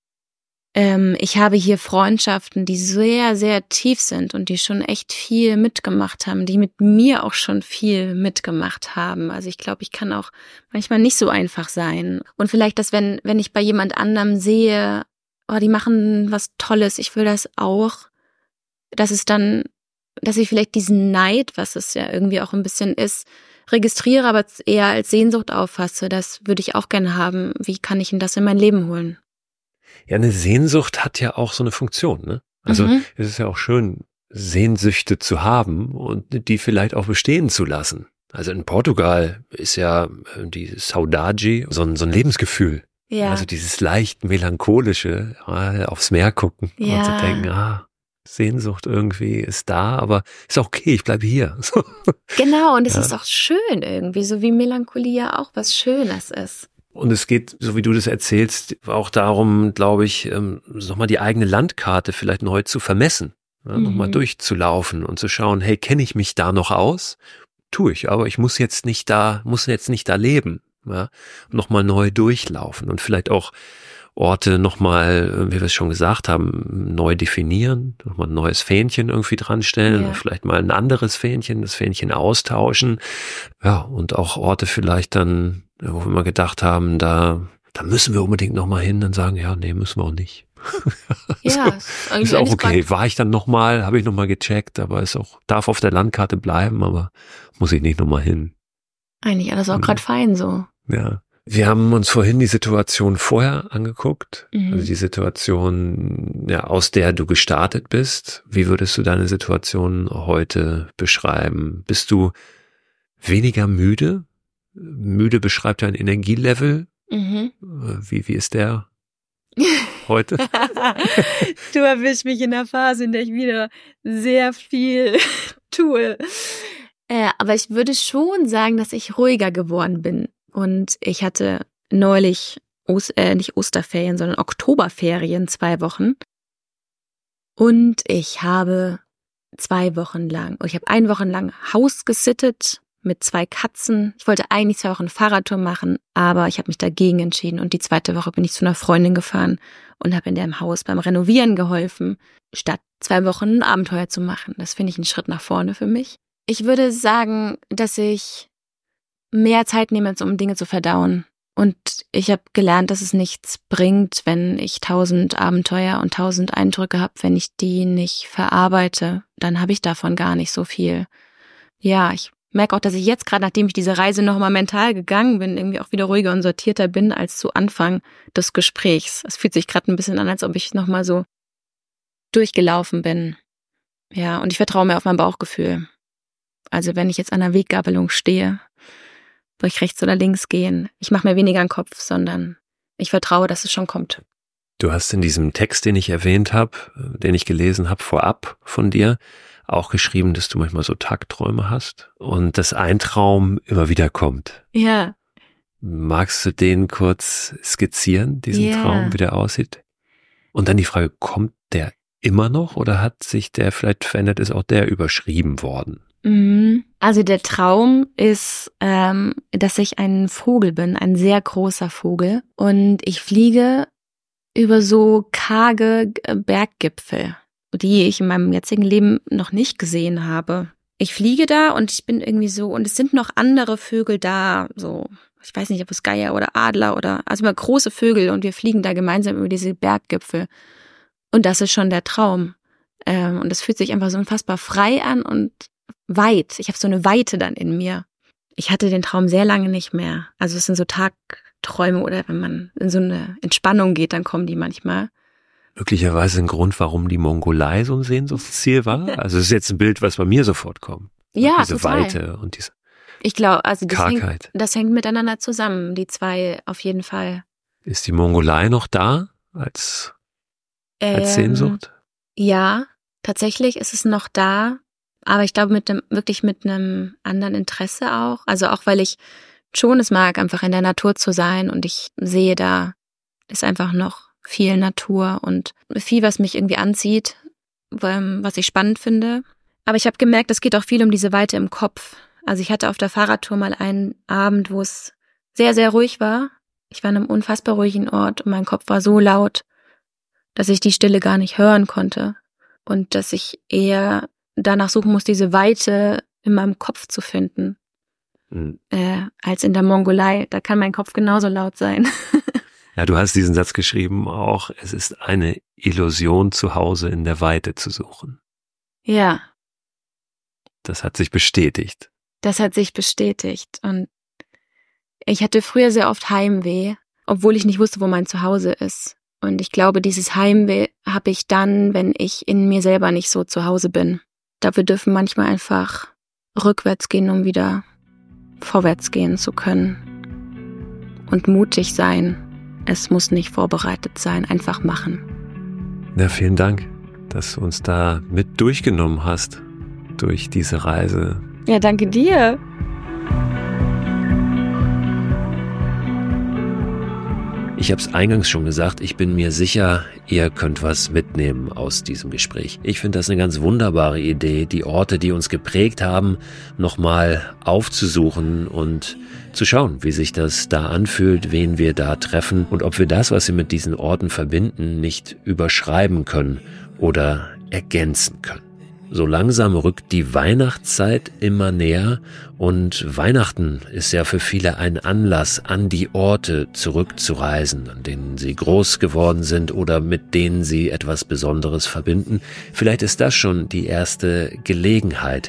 ähm, ich habe hier Freundschaften, die sehr, sehr tief sind und die schon echt viel mitgemacht haben, die mit mir auch schon viel mitgemacht haben. Also ich glaube, ich kann auch manchmal nicht so einfach sein. Und vielleicht, dass wenn, wenn ich bei jemand anderem sehe, oh, die machen was Tolles, ich will das auch, dass es dann, dass ich vielleicht diesen Neid, was es ja irgendwie auch ein bisschen ist, registriere, aber eher als Sehnsucht auffasse. Das würde ich auch gerne haben. Wie kann ich denn das in mein Leben holen? Ja, eine Sehnsucht hat ja auch so eine Funktion, ne? Also Mhm. es ist ja auch schön, Sehnsüchte zu haben und die vielleicht auch bestehen zu lassen. Also in Portugal ist ja die Saudade so ein, so ein Lebensgefühl. Ja. Also dieses leicht melancholische, ja, aufs Meer gucken Ja. und zu denken, ah, Sehnsucht irgendwie ist da, aber ist auch okay, ich bleibe hier. So. Genau, und es Ja. ist auch schön irgendwie, so wie Melancholie ja auch was Schönes ist. Und es geht, so wie du das erzählst, auch darum, glaube ich, nochmal die eigene Landkarte vielleicht neu zu vermessen, ja, Mhm. nochmal durchzulaufen und zu schauen, hey, kenne ich mich da noch aus? Tue ich, aber ich muss jetzt nicht da, muss jetzt nicht da leben, ja, nochmal neu durchlaufen und vielleicht auch Orte nochmal, wie wir es schon gesagt haben, neu definieren, nochmal ein neues Fähnchen irgendwie dran stellen, Ja. vielleicht mal ein anderes Fähnchen, das Fähnchen austauschen, ja, und auch Orte vielleicht dann, wo wir mal gedacht haben, da, da müssen wir unbedingt nochmal hin, dann sagen, ja, nee, müssen wir auch nicht. Ja, So, ist ist eigentlich auch okay. eigentlich War ich dann nochmal, habe ich nochmal gecheckt, aber ist auch, darf auf der Landkarte bleiben, aber muss ich nicht nochmal hin. eigentlich alles auch Mhm. gerade fein so. Ja. Wir haben uns vorhin die Situation vorher angeguckt, Mhm. also die Situation, ja, aus der du gestartet bist. Wie würdest du deine Situation heute beschreiben? Bist du weniger müde? Müde beschreibt ja ein Energielevel. Mhm. Wie, wie ist der heute? Du erwischst mich in der Phase, in der ich wieder sehr viel tue. Äh, aber ich würde schon sagen, dass ich ruhiger geworden bin. Und ich hatte neulich, Ost, äh, nicht Osterferien, sondern Oktoberferien, zwei Wochen. Und ich habe zwei Wochen lang, ich habe eine Woche lang Haus gesittet mit zwei Katzen. Ich wollte eigentlich zwei Wochen Fahrradtour machen, aber ich habe mich dagegen entschieden. Und die zweite Woche bin ich zu einer Freundin gefahren und habe in dem Haus beim Renovieren geholfen, statt zwei Wochen ein Abenteuer zu machen. Das finde ich einen Schritt nach vorne für mich. Ich würde sagen, dass ich mehr Zeit nehme, um Dinge zu verdauen. Und ich habe gelernt, dass es nichts bringt, wenn ich tausend Abenteuer und tausend Eindrücke habe. Wenn ich die nicht verarbeite, dann habe ich davon gar nicht so viel. Ja, ich merke auch, dass ich jetzt gerade, nachdem ich diese Reise nochmal mental gegangen bin, irgendwie auch wieder ruhiger und sortierter bin als zu Anfang des Gesprächs. Es fühlt sich gerade ein bisschen an, als ob ich nochmal so durchgelaufen bin. Ja, und ich vertraue mehr auf mein Bauchgefühl. Also wenn ich jetzt an der Weggabelung stehe, soll ich rechts oder links gehen? Ich mache mir weniger einen Kopf, sondern ich vertraue, dass es schon kommt. Du hast in diesem Text, den ich erwähnt habe, den ich gelesen habe, vorab von dir, auch geschrieben, dass du manchmal so Tagträume hast und dass ein Traum immer wieder kommt. Ja. Magst du den kurz skizzieren, diesen Ja. Traum, wie der aussieht? Und dann die Frage, kommt der immer noch oder hat sich der vielleicht verändert, ist auch der überschrieben worden? Also der Traum ist, ähm, dass ich ein Vogel bin, ein sehr großer Vogel. Und ich fliege über so karge Berggipfel, die ich in meinem jetzigen Leben noch nicht gesehen habe. Ich fliege da und ich bin irgendwie so, und es sind noch andere Vögel da, so, ich weiß nicht, ob es Geier oder Adler oder, also immer große Vögel, und wir fliegen da gemeinsam über diese Berggipfel. Und das ist schon der Traum. Ähm, und es fühlt sich einfach so unfassbar frei an und weit. Ich habe so eine Weite dann in mir. Ich hatte den Traum sehr lange nicht mehr. Also es sind so Tagträume, oder wenn man in so eine Entspannung geht, dann kommen die manchmal. möglicherweise ein Grund, warum die Mongolei so ein Sehnsuchtsziel war? Also es ist jetzt ein Bild, was bei mir sofort kommt. Ja, diese total. Weite und diese Ich glaube, also das hängt, Kargheit. das hängt miteinander zusammen, die zwei auf jeden Fall. Ist die Mongolei noch da als, als Ähm, Sehnsucht? Ja, tatsächlich ist es noch da, aber ich glaube mit einem, wirklich mit einem anderen Interesse auch. Also auch, weil ich schon es mag, einfach in der Natur zu sein und ich sehe, da ist einfach noch viel Natur und viel, was mich irgendwie anzieht, was ich spannend finde. Aber ich habe gemerkt, es geht auch viel um diese Weite im Kopf. Also ich hatte auf der Fahrradtour mal einen Abend, wo es sehr, sehr ruhig war. Ich war an einem unfassbar ruhigen Ort und mein Kopf war so laut, dass ich die Stille gar nicht hören konnte und dass ich eher danach suchen muss, diese Weite in meinem Kopf zu finden, Mhm. äh, als in der Mongolei. Da kann mein Kopf genauso laut sein. Ja, du hast diesen Satz geschrieben auch, es ist eine Illusion, zu Hause in der Weite zu suchen. Ja, Das hat sich bestätigt. das hat sich bestätigt. Und ich hatte früher sehr oft Heimweh, obwohl ich nicht wusste, wo mein Zuhause ist. Und ich glaube, dieses Heimweh habe ich dann, wenn ich in mir selber nicht so zu Hause bin. Dafür dürfen manchmal einfach rückwärts gehen, um wieder vorwärts gehen zu können. Und mutig sein. Es muss nicht vorbereitet sein, einfach machen. Na, vielen Dank, dass du uns da mit durchgenommen hast durch diese Reise. Ja, danke dir. Ich habe es eingangs schon gesagt, ich bin mir sicher, ihr könnt was mitnehmen aus diesem Gespräch. Ich finde das eine ganz wunderbare Idee, die Orte, die uns geprägt haben, nochmal aufzusuchen und zu schauen, wie sich das da anfühlt, wen wir da treffen und ob wir das, was wir mit diesen Orten verbinden, nicht überschreiben können oder ergänzen können. So langsam rückt die Weihnachtszeit immer näher und Weihnachten ist ja für viele ein Anlass, an die Orte zurückzureisen, an denen sie groß geworden sind oder mit denen sie etwas Besonderes verbinden. Vielleicht ist das schon die erste Gelegenheit,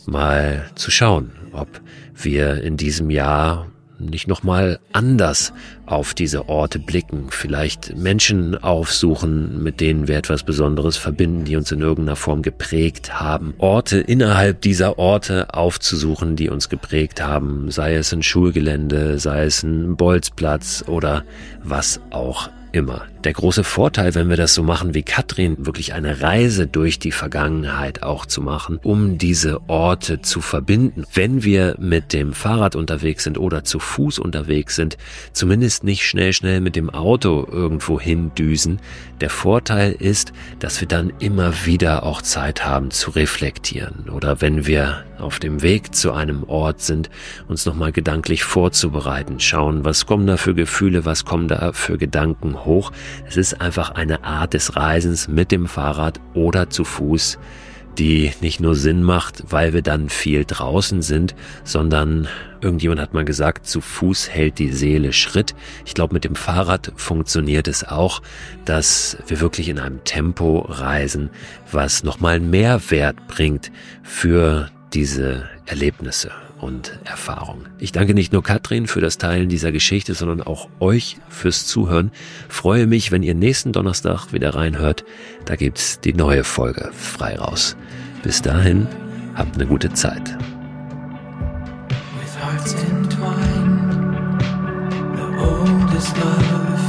mal zu schauen, ob wir in diesem Jahr nicht nochmal anders auf diese Orte blicken, vielleicht Menschen aufsuchen, mit denen wir etwas Besonderes verbinden, die uns in irgendeiner Form geprägt haben. Orte innerhalb dieser Orte aufzusuchen, die uns geprägt haben, sei es ein Schulgelände, sei es ein Bolzplatz oder was auch immer. Der große Vorteil, wenn wir das so machen wie Katrin, wirklich eine Reise durch die Vergangenheit auch zu machen, um diese Orte zu verbinden. Wenn wir mit dem Fahrrad unterwegs sind oder zu Fuß unterwegs sind, zumindest nicht schnell, schnell mit dem Auto irgendwo hindüsen. Der Vorteil ist, dass wir dann immer wieder auch Zeit haben zu reflektieren oder wenn wir auf dem Weg zu einem Ort sind, uns nochmal gedanklich vorzubereiten, schauen, was kommen da für Gefühle, was kommen da für Gedanken hoch. Es ist einfach eine Art des Reisens mit dem Fahrrad oder zu Fuß, die nicht nur Sinn macht, weil wir dann viel draußen sind, sondern irgendjemand hat mal gesagt, zu Fuß hält die Seele Schritt. Ich glaube, mit dem Fahrrad funktioniert es auch, dass wir wirklich in einem Tempo reisen, was nochmal Mehrwert bringt für diese Erlebnisse und Erfahrung. Ich danke nicht nur Katrin für das Teilen dieser Geschichte, sondern auch euch fürs Zuhören. Freue mich, wenn ihr nächsten Donnerstag wieder reinhört. Da gibt's die neue Folge frei raus. Bis dahin, habt eine gute Zeit. With hearts entwined, the oldest love